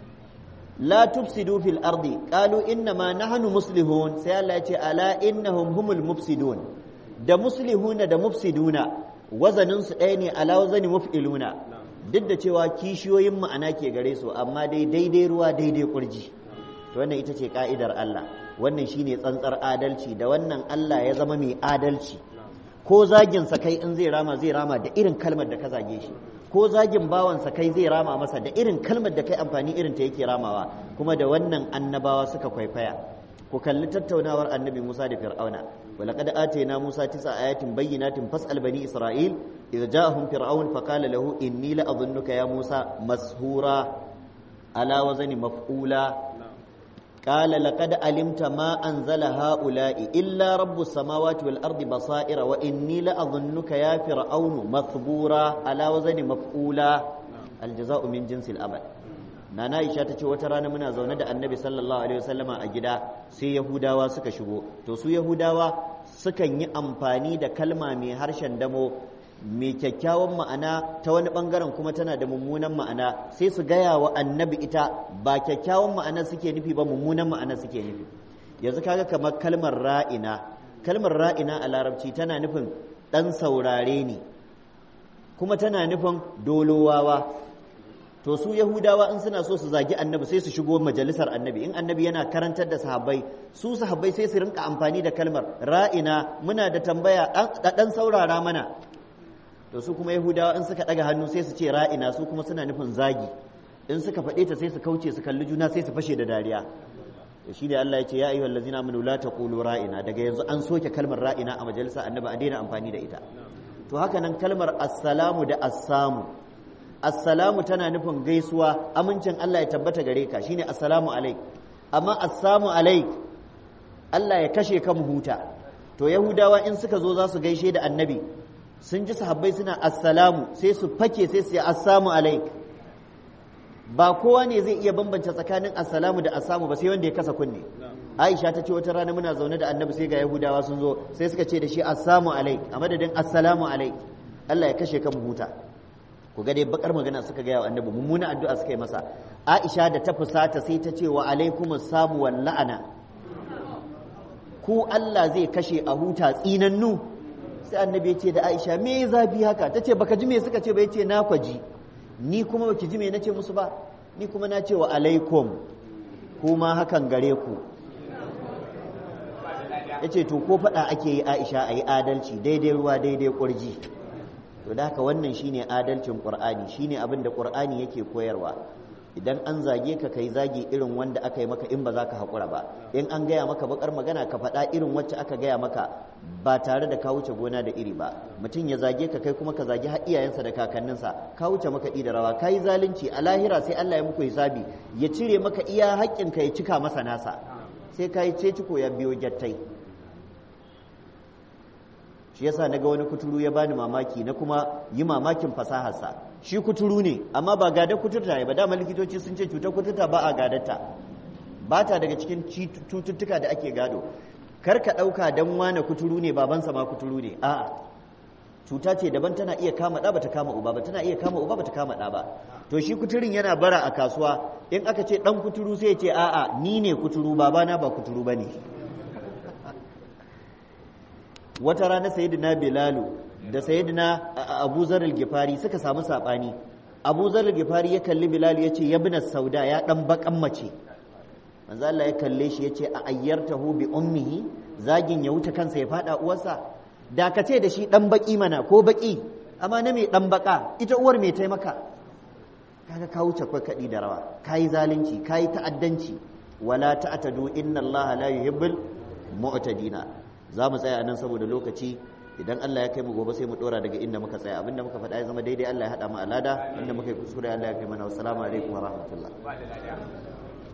Speaker 1: la tufsidu fil ardi qalu inna ma nahnu muslihun sai Allah ya ce ala innahum humul mufsidun da muslihuna da mufsiduna wazanin su ɗaya ne ala wazani muf'iluna duk da cewa kishiyoyin ma'ana ke gare su amma dai daidai ruwa daidai kurji to wannan ita ce ka'idar Allah wannan shine tsantsar adalci da wannan Allah ya zama mai adalci ko zagin sa kai in zai rama zai rama da irin kalmar da ka zage shi ko zagin bawansa kai zai rama masa da irin kalmar da kai amfani irin ta yake ramawa kuma da wannan annabawa suka kwaikwaya ku kalli tattaunawar annabi Musa da Fir'auna walaqad atayna Musa tis'a ayatin bayyinatin fas'al bani Isra'il idza ja'ahum fir'aun faqala lahu inni la adhunnuka ya Musa mashura ala wazni maf'ula قال لقد علمت ما أنزل هؤلاء إلا رب السماوات والأرض بصائر وإني لأظنك يا فرعون مثبورا على وزن مفعولا الجزاء من جنس الأمل nana Aisha tace wata rana muna zaune da Annabi sallallahu alaihi wasallama a gida sai Yahudawa suka shigo to su Yahudawa sukan yi amfani da kalma mai harshen damo mai kyakkyawan ma'ana ta wani bangaren kuma tana da mummunan ma'ana sai su gaya wa Annabi ita ba kyakkyawan ma'ana suke nufi ba mummunan ma'ana suke nufi yanzu kaga kamar kalmar ra'ina kalmar ra'ina a larabci tana nufin dan saurare ne kuma tana nufin dolowawa to su Yahudawa in suna so su zagi Annabi sai su shigo majalisar Annabi in Annabi yana karantar da sahabbai su sahabbai sai su rinka amfani da kalmar ra'ina muna da tambaya dan saurara mana to su kuma Yahudawa in suka daga hannu sai su ce ra'ina su kuma suna nufin zagi in suka faɗe ta sai su kauce su kalli juna sai su fashe da dariya to shi da Allah ya ce ya ayyuhal ladzina amanu la taqulu ra'ina daga yanzu an soke kalmar ra'ina a majalisar Annabi a daina amfani da ita to haka nan kalmar assalamu da assamu assalamu tana nufin gaisuwa amincin Allah ya tabbata gare ka shine assalamu alaik amma assamu alaik Allah ya kashe ka mu huta to Yahudawa in suka zo za su gaishe da Annabi sun ji sahabbai suna assalamu sai su fake sai su yi assamu alaik ba kowa ne zai iya bambanta tsakanin assalamu da assamu ba sai wanda ya kasa kunne Aisha ta ce wata rana muna zaune da Annabi sai ga Yahudawa sun zo sai suka ce da shi assamu alaik a madadin assalamu alaik Allah ya kashe ka mu huta ku ga dai bakar magana suka ga wa Annabi mummuna addu'a suka yi masa Aisha da ta fusata sai ta ce wa alaikumus samu wal la'ana ku Allah zai kashe a huta tsinannu sai Annabi ya ce da Aisha me zafi haka tace baka ji me suka ce ba yace na kwaji ni kuma baki ji me nace musu ba ni kuma na ce wa alaikum kuma hakan gare ku yace to ko fada ake yi Aisha ayi adalci daidai ruwa daidai kurji to da haka wannan shine adalcin Qur'ani shine abin da Qur'ani yake koyarwa idan an zage ka kai zagi irin wanda aka yi maka in ba za ka haƙura ba in an gaya maka bakar magana ka faɗa irin wacce aka gaya maka ba tare da ka wuce gona da iri ba mutum ya zage ka kai kuma ka zagi har iyayensa da kakanninsa ka wuce maka da rawa ka yi zalunci a lahira sai Allah ya muku hisabi ya cire maka iya haƙƙinka ya cika masa nasa sai ka yi ce ciko ya biyo gyattai shi yasa naga wani kuturu ya bani mamaki na kuma yi mamakin fasaharsa shi kuturu ne amma ba gadar kuturta ba dama likitoci sun ce cutar kuturta ba a gadarta ba ta daga cikin cututtuka da ake gado kar ka ɗauka dan wane kuturu ne babansa ma kuturu ne a'a cuta ce daban tana iya kama ɗa bata kama uba ba tana iya kama uba bata kama ɗa ba to shi kuturin yana bara a kasuwa in aka ce ɗan kuturu sai ya ce a'a ni ne kuturu babana ba kuturu ba ne wata rana sayyidina bilalu da sayyidina abu zarar gifari suka samu sabani abu zarar gifari ya kalli bilalu ya ce ya bi sauda ya dan bakan mace manzo Allah ya kalle shi ya ce a ayyartahu bi ummihi zagin ya wuce kansa ya fada uwarsa da ka ce da shi dan baki mana ko baki amma na mai dan baka ita uwar mai taimaka kaga ka wuce kwakadi da rawa kai zalunci kai ta'addanci wala ta'tadu inna Allah la yuhibbul mu'tadina za mu tsaya nan saboda lokaci idan Allah ya kai mu gobe sai mu dora daga inda muka tsaya abinda muka faɗa ya zama daidai Allah ya haɗa mu alada inda muka yi kuskure Allah ya kai mana wassalamu alaikum wa rahmatullah